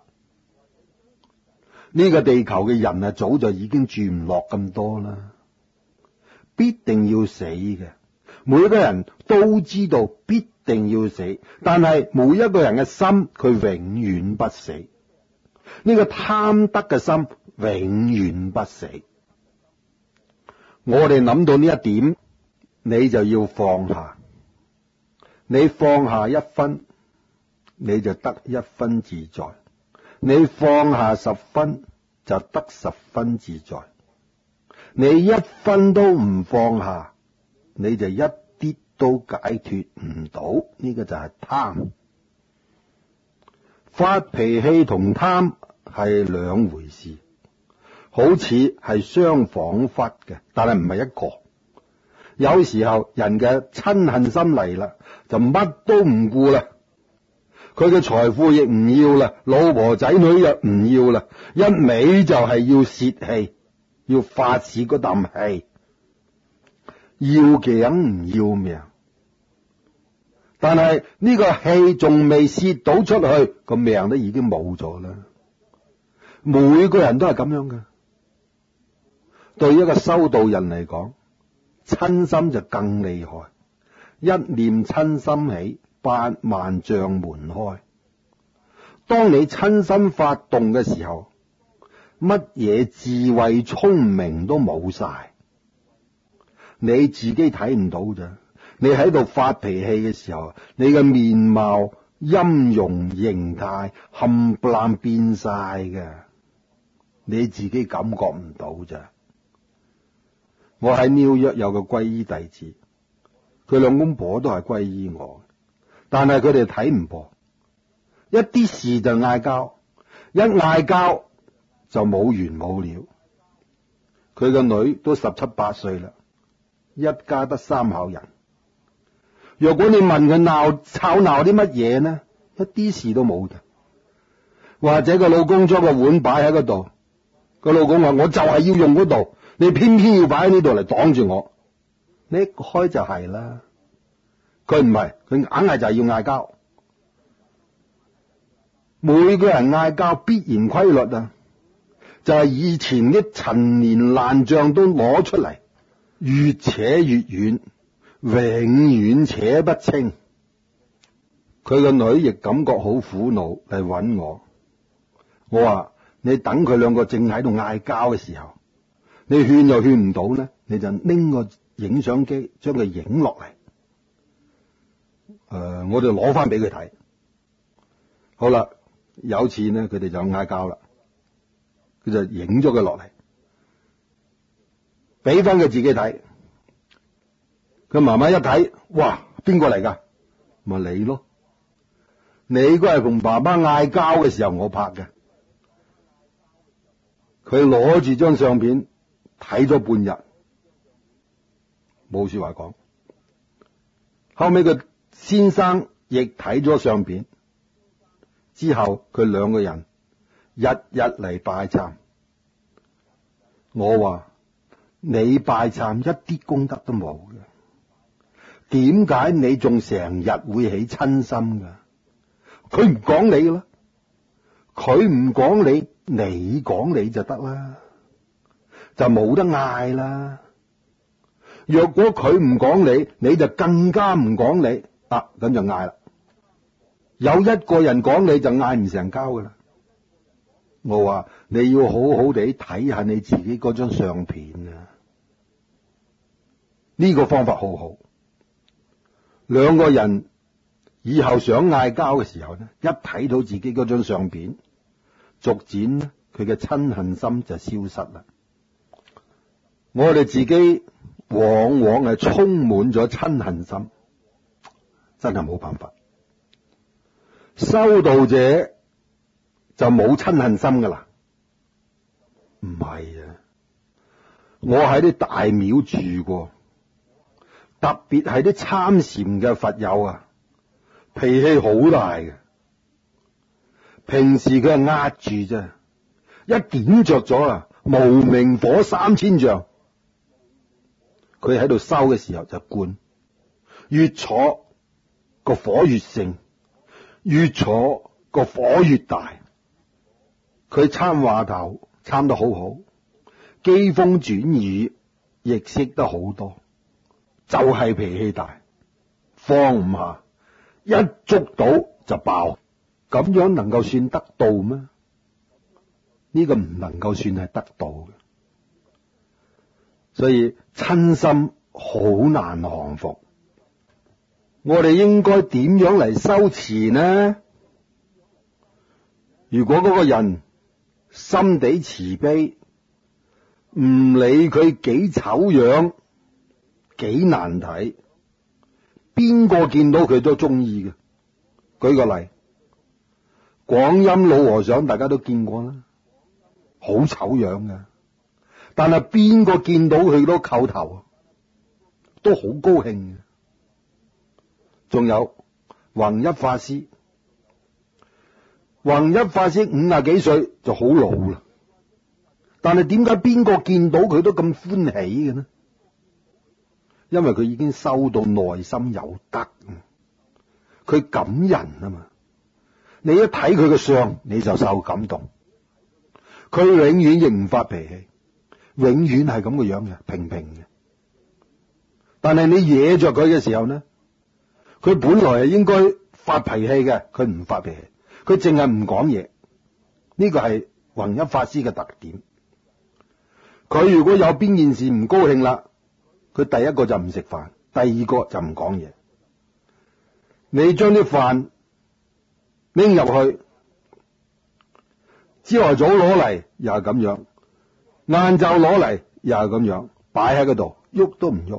呢個地球嘅人早就已經住唔落咁多啦。必定要死嘅，每一個人都知道必定要死，但係每一個人嘅心佢永遠不死，呢個貪得嘅心永遠不死。我哋諗到呢一點，你就要放下。你放下一分，你就得一分自在；你放下10分，就得10分自在。你一分都唔放下，你就一啲都解脫唔到。呢個就係貪。發脾氣同貪係兩回事，好似係相仿佛嘅，但係唔係一個。有時候人嘅嗔恨心嚟啦，就乜都唔顧啦， 佢嘅財富亦唔要啦，老婆仔女又唔要啦，一味就係要泄氣，要發泄嗰啖氣，要頸唔要命。但係呢個氣仲未泄到出去，個命都已經冇咗啦。每個人都係咁樣嘅。對一個修道人嚟講，親心就更厲害。一念親心起，80000障門開。當你親心發動嘅時候，乜嘢智慧聰明都冇晒，你自己睇唔到咋。你喺度發脾氣嘅時候，你嘅面貌、音容、形態冚唪唥變晒嘅，你自己感覺唔到咋。我喺紐約有個皈依弟子，佢兩公婆都係皈依我，但係佢哋睇唔破，一啲事就嗌交，一嗌交就冇完冇了。佢個女都17、18歲啦，一家得3口人。若果你問佢吵鬧啲乜嘢呢？一啲事都冇嘅。或者個老公將個碗擺喺嗰度，個老公話我就係要用嗰度，你偏偏要擺喺呢度嚟擋住我。你一開就係啦，佢唔係，佢硬係就係要嗌交。每個人嗌交必然規律啊，就係以前啲陳年爛賬都攞出嚟，越扯越遠，永遠扯不清。佢個女亦感覺好苦惱嚟揾我，我話你等佢兩個正喺度嗌交嘅時候，你勸又勸唔到呢，你就拎個影相機將佢影落嚟，我就攞翻俾佢睇。好啦，有次呢佢哋就嗌交啦，佢就影咗佢落嚟，俾翻佢自己睇。佢媽媽一睇，哇，邊個嚟噶？咪你咯，你嗰係同爸爸嗌交嘅時候我拍嘅。佢攞住張相片睇咗半日，冇說話講。後尾個先生亦睇咗相片，之後佢兩個人日日嚟拜懺。我話你拜懺一啲功德都冇嘅，點解你仲成日會起親心噶？佢唔講你啦，佢唔講你，你講你就得啦，就冇得嗌啦。若果佢唔講你，你就更加唔講你啊，咁就嗌啦。有一個人講你就嗌唔成交噶啦。我話你要好好地睇下你自己嗰張相片啊，呢個方法好好。兩個人以後想嗌交嘅時候呢，一睇到自己嗰張相片，逐漸呢佢嘅親恨心就消失啦。我哋自己往往係充滿咗親恨心，真係冇辦法。修道者就冇親恨心噶啦？唔係啊，我喺啲大廟住過，特別係啲參禪嘅佛友啊，脾氣好大嘅。平時佢係壓住啫，一點着咗啊，無明火3000丈。佢喺度修嘅時候就灌，越坐個火越盛，越坐個火越大。佢參話頭參得好好，機鋒轉雨亦識得好多，就係脾氣大，放唔下，一捉到就爆。咁樣能夠算得道咩？呢個唔能夠算係得道嘅。所以親心好難降服。我哋應該點樣嚟修持呢？如果嗰個人心地慈悲，唔理佢幾醜樣幾難睇，邊個見到佢都中意嘅。舉個例，廣音老和尚大家都見過啦，好醜樣嘅，但係邊個見到佢都叩頭，都好高興嘅。仲有弘一法師， 弘一法師50幾歲就好老啦，但係點解邊個見到佢都咁歡喜嘅呢？因為佢已經修到內心有德，佢感人啊嘛。你一睇佢嘅相，你就受感動。佢永遠亦唔發脾氣，永遠係咁嘅樣嘅，平平嘅。但係你惹着佢嘅時候呢，佢本來係應該發脾氣嘅，佢唔發脾氣，佢淨係唔講嘢。呢個係弘一法師嘅特點。佢如果有邊件事唔高興啦，佢第一個就唔食飯，第二個就唔講嘢。你將啲飯拎入去，朝頭早攞嚟又係咁樣，晏晝攞嚟又係咁樣，擺喺嗰度，喐都唔喐。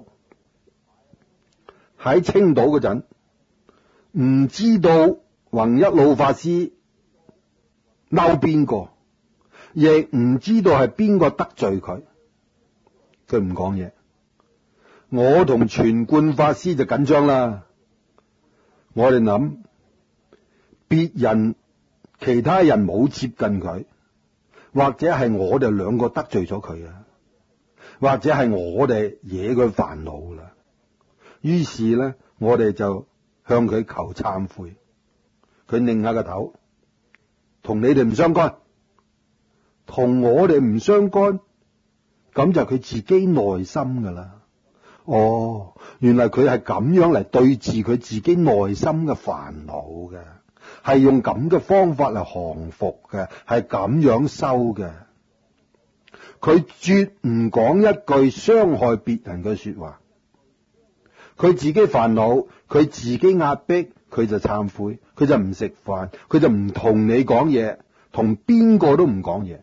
喺青島嗰陣，唔知道弘一老法師嬲邊個，亦唔知道係邊個得罪佢，佢唔講嘢。我同全貫法師就緊張啦，我哋諗別人其他人冇接近佢，或者係我哋兩個得罪咗佢啊，或者係我哋惹佢煩惱啦。於是咧，我哋就向佢求懺悔。佢擰下個頭，同你哋唔相干，同我哋唔相干，咁就佢自己內心噶啦。哦，原來佢係咁樣嚟對治佢自己內心嘅煩惱嘅，係用咁嘅方法嚟降服嘅，係咁樣修嘅。佢絕唔講一句傷害別人嘅說話。佢自己煩惱，佢自己壓迫，佢就懺悔，佢就唔食飯，佢就唔同你講嘢，同邊個都唔講嘢。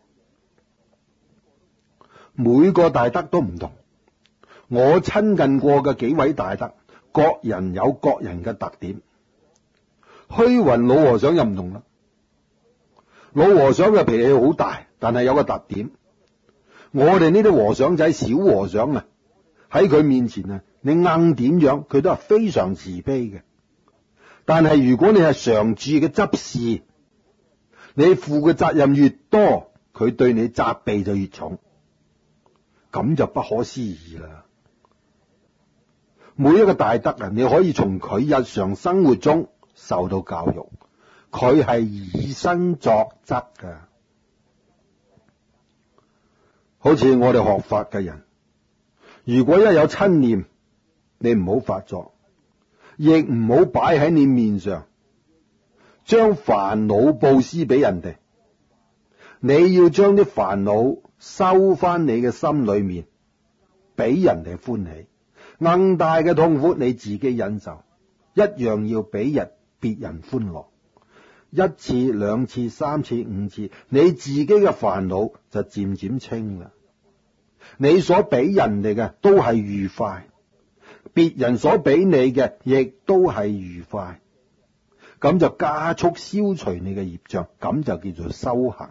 每個大德都唔同。我親近過嘅幾位大德，各人有各人嘅特點。虛雲老和尚又唔同啦。老和尚嘅脾氣好大，但係有個特點。我哋呢啲和尚仔、小和尚啊，喺佢面前啊，你硬點樣，佢都係非常慈悲嘅。但係如果你係常住嘅執事，你負嘅責任越多，佢對你責備就越重，咁就不可思議啦。每一個大德啊，你可以從佢日常生活中受到教育，佢係以身作則㗎。好似我哋學法嘅人，如果一有親念，你唔好發作，亦唔好擺喺你面上，將煩惱布施俾人哋。你要將啲煩惱收翻你嘅心裏面，俾人哋歡喜。更大嘅痛苦你自己忍受，一樣要俾別人歡樂。一次、兩次、三次、5次，你自己嘅煩惱就漸漸清啦。你所俾人哋嘅都係愉快，別人所俾你嘅亦都係愉快，咁就加速消除你嘅業障，咁就叫做修行。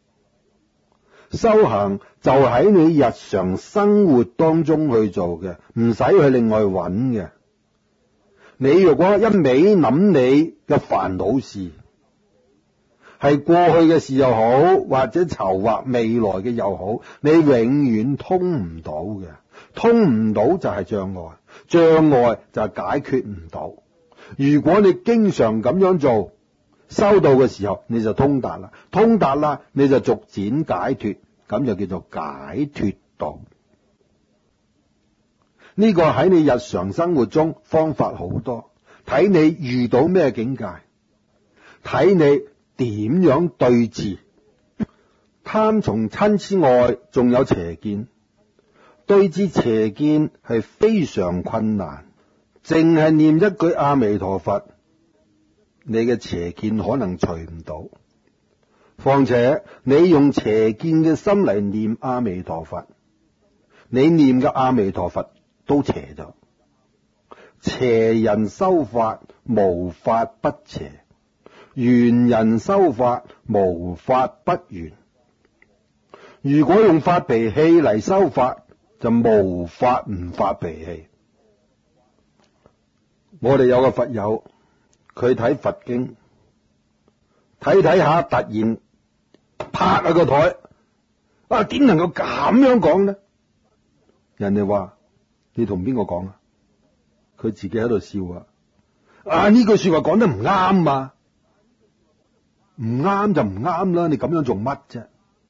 修行就喺你日常生活當中去做嘅，唔使去另外揾嘅。你如果一味諗你嘅煩惱事，係過去嘅事又好，或者籌劃未來嘅又好，你永遠通唔到嘅。通唔到就係障礙，障礙就係解決唔到。如果你經常咁樣做，修道嘅時候你就通達啦，通達啦你就逐漸解脫，咁就叫做解脫道。呢個喺你日常生活中方法好多，睇你遇到咩境界，睇你點樣對治。貪從親之外，仲有邪見，對治邪見係非常困難。淨係念一句阿彌陀佛，你嘅邪見可能除唔到。況且你用邪見嘅心嚟念阿彌陀佛，你念嘅阿彌陀佛都邪咗。邪人修法無法不邪，圓人修法無法不圓。如果用發脾氣嚟修法，就無法唔發脾氣。我哋有個佛友，佢睇佛經， 睇睇下突然拍下個台，點能夠咁樣講呢？人哋話你同邊個講啊？佢自己喺度笑呢句說話講得唔啱嘛，唔啱就唔啱啦，你咁樣做乜啫？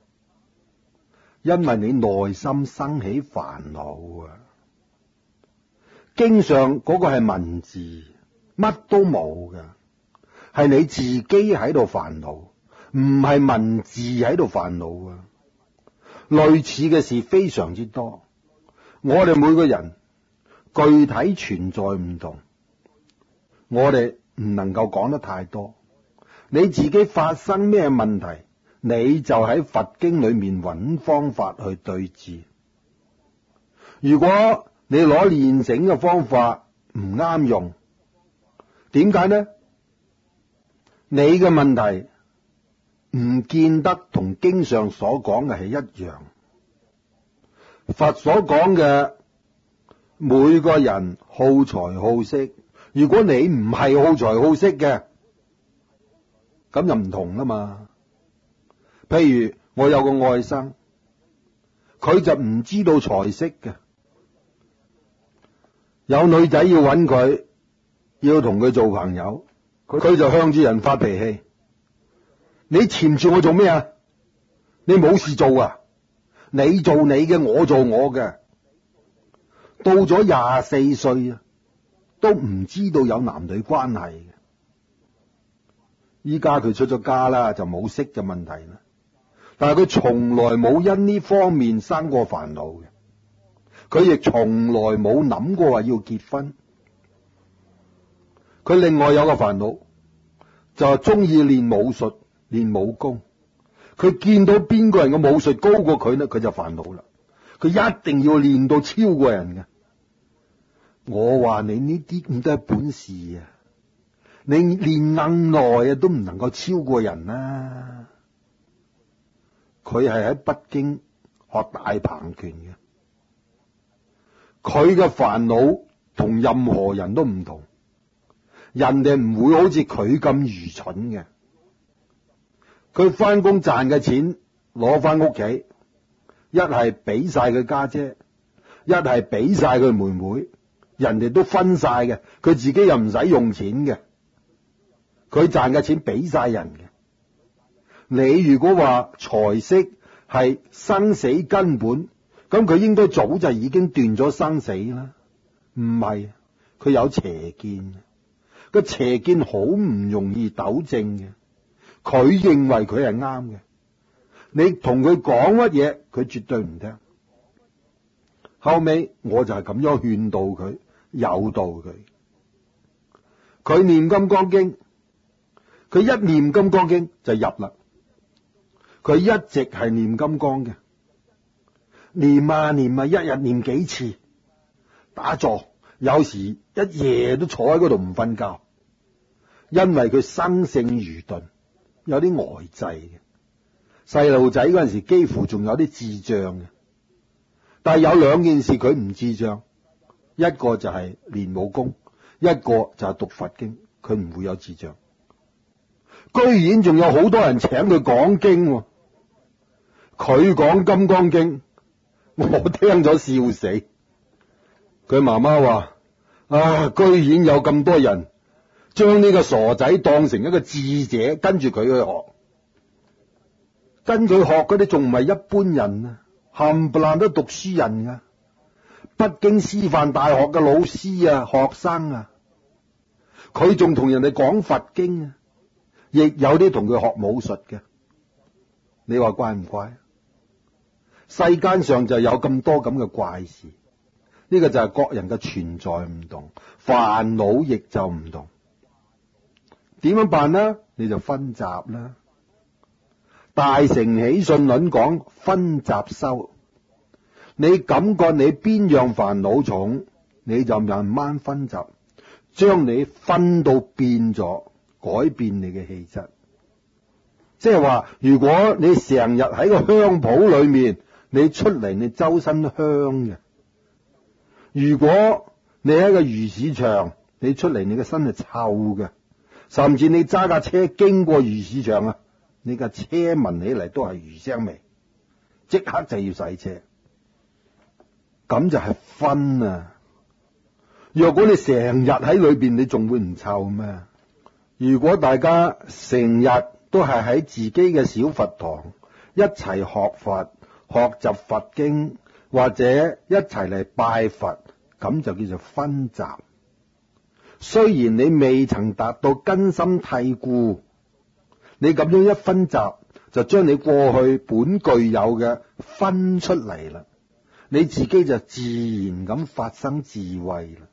因為你內心生起煩惱啊。經上嗰個係文字，乜都冇㗎，係你自己喺度煩惱，唔係文字喺度煩惱啊。類似嘅事非常之多，我哋每個人具體存在唔同，我哋唔能夠講得太多。你自己發生咩問題，你就喺佛經裏面揾方法去對治。如果你攞練整嘅方法唔啱用，點解呢？你嘅問題唔見得同經上所講嘅係一樣。佛所講嘅每個人好財好色，如果你唔係好財好色嘅，咁就唔同啦嘛。譬如我有個外甥，佢就唔知道財色嘅，有女仔要搵佢，要同佢做朋友，佢就向住人發脾氣。你纏住我做咩啊？你冇事做啊？你做你嘅，我做我嘅。到咗24歲啊，都唔知道有男女關係嘅。依家佢出咗家啦，就冇色嘅問題啦。但係佢從來冇因呢方面生過煩惱嘅，佢亦從來冇諗過話要結婚。佢另外有個煩惱，就係中意練武術、練武功。佢見到邊個人嘅武術高過佢呢，佢就煩惱啦。佢一定要練到超過人嘅。我話你呢啲咁多本事啊，你練咁耐都唔能夠超過人啦。佢係喺北京學大鵬拳嘅，佢嘅煩惱同任何人都唔同。人哋唔會好似佢咁愚蠢嘅。佢翻工賺嘅錢攞翻屋企，一係俾晒佢家姐，一係俾晒佢妹妹，人哋都分晒嘅，佢自己又唔使用錢嘅。佢賺嘅錢俾晒人嘅。你如果話財色係生死根本，咁佢應該早就已經斷咗生死啦。唔係，佢有邪見，個邪見好唔容易糾正嘅。佢認為佢係啱嘅，你同佢講乜嘢，佢絕對唔聽。後尾我就係咁樣勸導佢，誘導佢。佢念金剛經，佢一念金剛經就入啦。佢一直係念金剛嘅，念啊念啊，一日念幾次，打坐，有時一夜都坐喺嗰度唔瞓覺，因為佢生性愚鈍，有啲呆滯嘅。細路仔嗰陣時幾乎仲有啲智障嘅，但係有兩件事佢唔智障，一個就係練武功，一個就係讀佛經，佢唔會有智障。居然仲有好多人請佢講經，佢講金剛經，我聽咗笑死。佢媽媽話：居然有咁多人將呢個傻仔當成一個智者，跟住佢去學，跟佢學嗰啲仲唔係一般人啊，冚唪唥都讀書人啊，北京師範大學嘅老師啊，學生啊，佢仲同人哋講佛經啊，亦有啲同佢學武術嘅。你話怪唔怪？世間上就有咁多咁嘅怪事，呢個就係各人嘅存在唔同，煩惱亦就唔同。點樣辦呢？你就分集啦。大乘起信論講分集修，你感覺你邊樣煩惱重，你就慢慢分集，將你分到變咗，改變你嘅氣質。即係話，如果你成日喺個香鋪裏面，你出嚟你周身香嘅；如果你喺個魚市場，你出嚟你嘅身係臭嘅。 甚至你揸架車經過魚市場啊，你架車聞起嚟都係魚腥味，即刻就要洗車。咁就係熏啊！若果你成日喺裏邊，你仲會唔臭咩？如果大家成日都係喺自己嘅小佛堂一齊學佛、學習佛經，或者一齊嚟拜佛，咁就叫做熏習。雖然你未曾達到根深蒂固，你咁樣一熏習，就將你過去本具有嘅熏出嚟啦，你自己就自然咁發生智慧啦。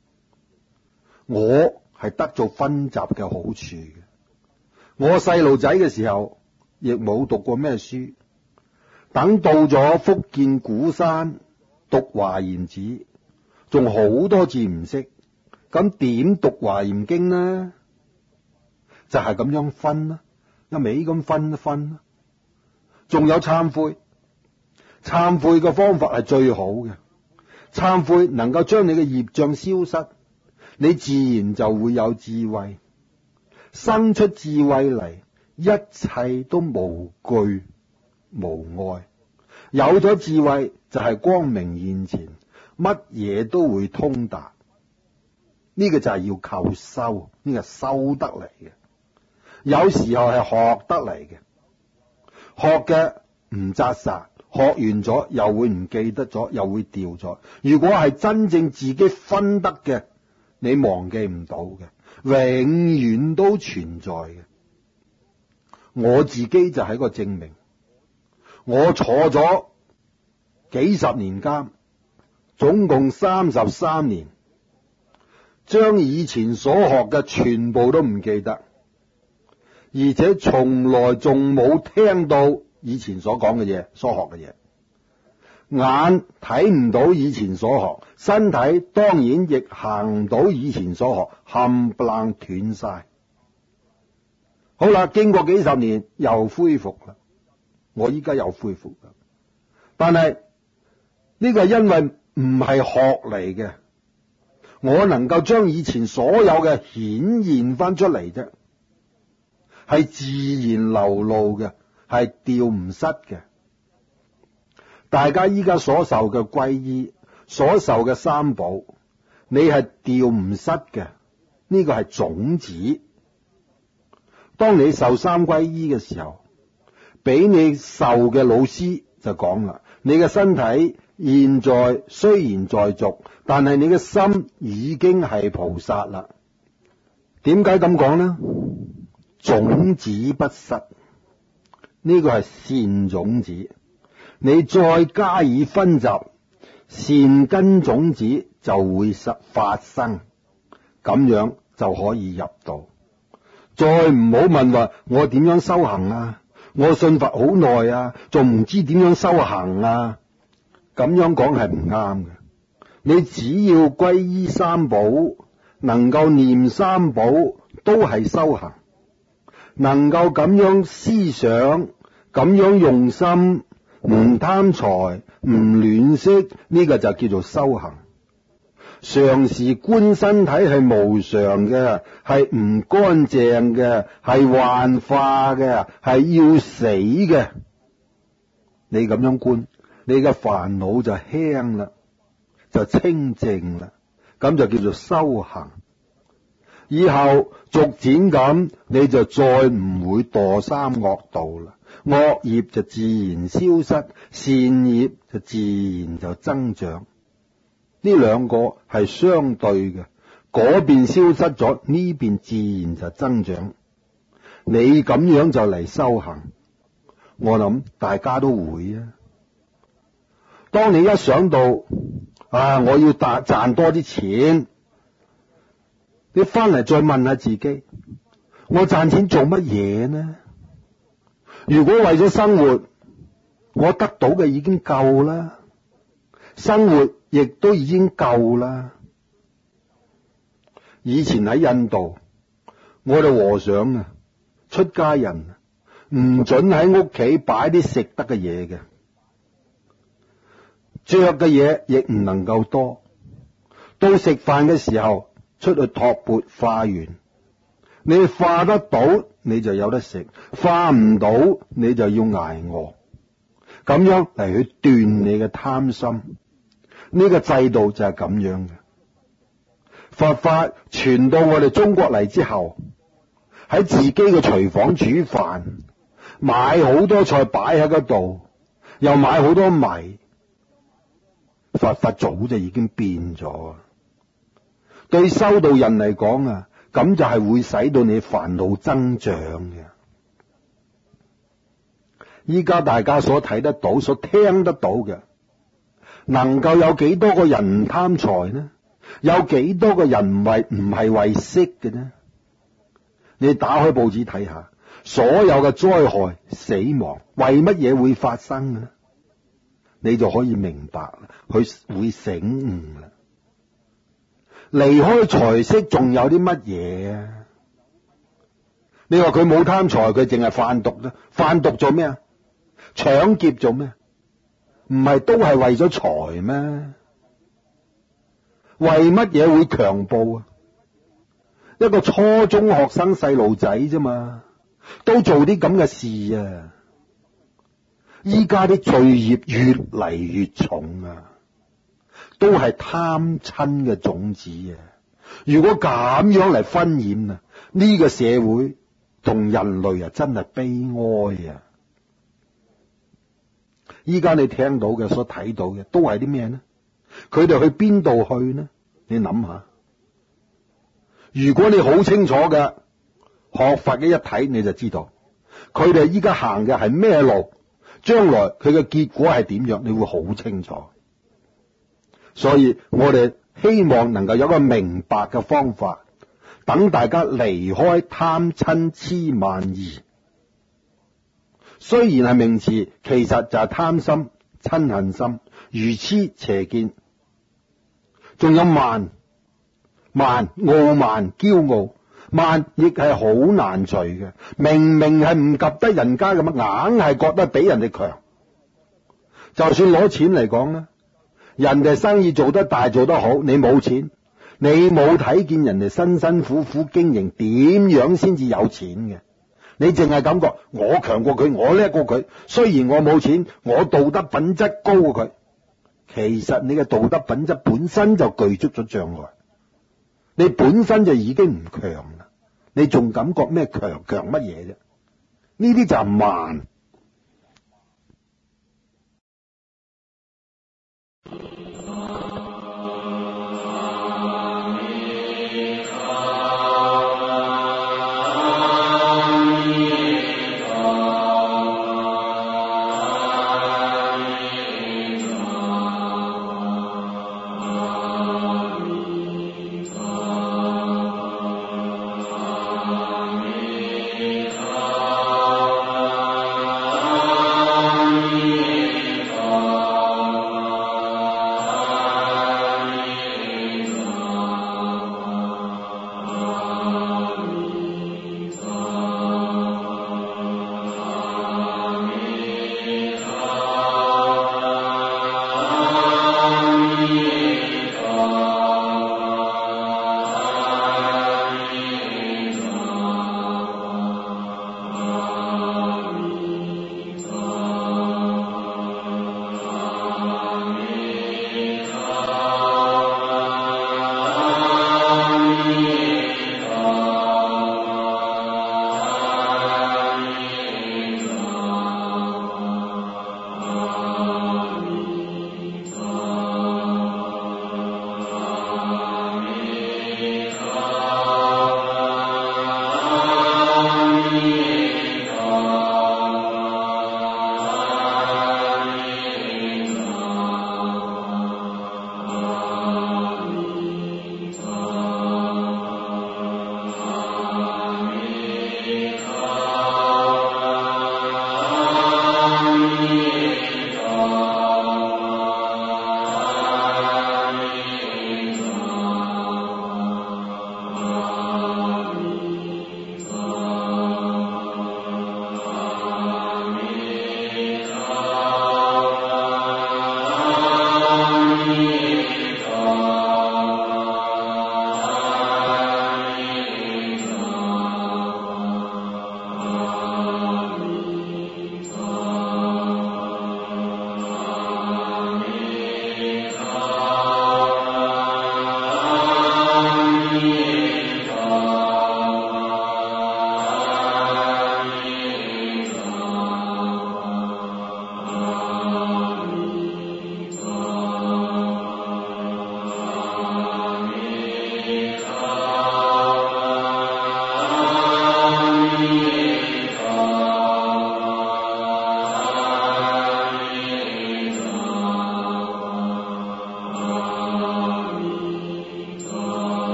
我係得做熏習嘅好處嘅。我細路仔嘅時候亦冇讀過咩書，等到咗福建鼓山讀華嚴寺，仲好多字唔識，咁點讀華嚴經呢？就係咁樣熏啦，一味咁熏啦。仲有懺悔，懺悔嘅方法係最好嘅。懺悔能夠將你嘅業障消失，你自然就會有智慧，生出智慧嚟，一切都無懼無礙。有咗智慧就係光明現前，乜嘢都會通達。呢個就係要靠修，呢個係修得嚟嘅。有時候係學得嚟嘅，學嘅唔紮實，學完咗又會唔記得咗，又會掉咗。如果係真正自己分得嘅，你忘記唔到嘅，永遠都存在嘅。我自己就係一個證明。我坐咗幾十年監，總共33年，將以前所學嘅全部都唔記得，而且從來仲冇聽到以前所講嘅嘢、所學嘅嘢。眼睇唔到以前所學，身體當然亦行唔到以前所學，冚唪唥斷晒。好啦，經過幾十年又恢復啦，我依家又恢復啦。但係呢個係因為唔係學嚟嘅，我能夠將以前所有嘅顯現翻出嚟啫，係自然流露嘅，係掉唔失嘅。大家依家所受嘅皈依，所受嘅三寶，你係掉唔失嘅，呢個係種子。當你受三皈依嘅時候，俾你受嘅老師就講啦，你嘅身體現在雖然在俗，但係你嘅心已經係菩薩啦。點解咁講呢？種子不失，呢個係善種子。你再加以熏習，善根種子就會發生，咁樣就可以入道。再唔好問話我點樣修行啊，我信佛好耐啊，仲唔知點樣修行啊，咁樣講係唔啱嘅。你只要皈依三寶，能夠念三寶，都係修行。能夠咁樣思想，咁樣用心，唔貪財，唔戀色，呢個就叫做修行。常時觀身體係無常嘅，係唔乾淨嘅，係幻化嘅，係要死嘅。你咁樣觀，你嘅煩惱就輕啦，就清淨啦，咁就叫做修行。以後逐漸咁，你就再唔會墮三惡道啦。惡業就自然消失，善業就自然就增長。呢兩個係相對嘅，嗰邊消失咗，呢邊自然就增長。你咁樣就嚟修行，我諗大家都會啊。當你一想到我要賺多啲錢，你翻嚟再問下自己，我賺錢做乜嘢呢？如果為咗生活，我得到嘅已經夠啦，生活亦都已經夠啦。以前喺印度，我哋和尚啊，出家人唔准喺屋企擺啲食得嘅嘢嘅，着嘅嘢亦唔能夠多。到食飯嘅時候，出去托缽化緣， 你化得到你就有得食，化唔到你就要挨餓，咁樣嚟去鍛你嘅貪心。呢個制度就係咁樣嘅。佛法傳到我哋中國嚟之後，喺自己嘅廚房煮飯，買好多菜擺喺嗰度，又買好多米。佛法早就已經變咗。對修道人嚟講啊，咁就係會使到你煩惱增長嘅。依家大家所睇得到、所聽得到嘅，能夠有幾多個人唔貪財呢？有幾多個人唔係為色嘅呢？你打開報紙睇下，所有嘅災害、死亡，為乜嘢會發生嘅呢？你就可以明白啦，佢會醒悟啦。離開財色仲有啲乜嘢啊？你話佢冇貪財，佢淨係販毒啫。販毒做咩啊？搶劫做咩？唔係都係為咗財咩？為乜嘢會強暴啊？一個初中學生細路仔啫嘛，都做啲咁嘅事啊！依家啲罪孽越嚟越重啊，都係貪嗔嘅種子啊！如果咁樣嚟熏染啊，呢個社會同人類啊，真係悲哀啊！依家你聽到嘅、所睇到嘅，都係啲咩呢？佢哋去邊度去呢？你諗下，如果你好清楚嘅學佛嘅一睇，你就知道佢哋依家行嘅係咩路，將來佢嘅結果係點樣，你會好清楚。所以我哋希望能夠有個明白嘅方法，等大家離開貪嗔痴慢疑。雖然係名詞，其實就係貪心、嗔恨心、愚痴邪見，仲有慢、傲慢、驕傲。慢亦係好難除嘅，明明係唔及得人家咁，硬係覺得比人哋強。就算攞錢嚟講咧，人哋生意做得大做得好，你冇錢，你冇睇見人哋辛辛苦苦經營點樣先至有錢嘅，你淨係感覺我強過佢，我叻過佢。雖然我冇錢，我道德品質高過佢，其實你嘅道德品質本身就具足咗障礙，你本身就已經唔強啦，你仲感覺咩強乜嘢啫？呢啲就係慢。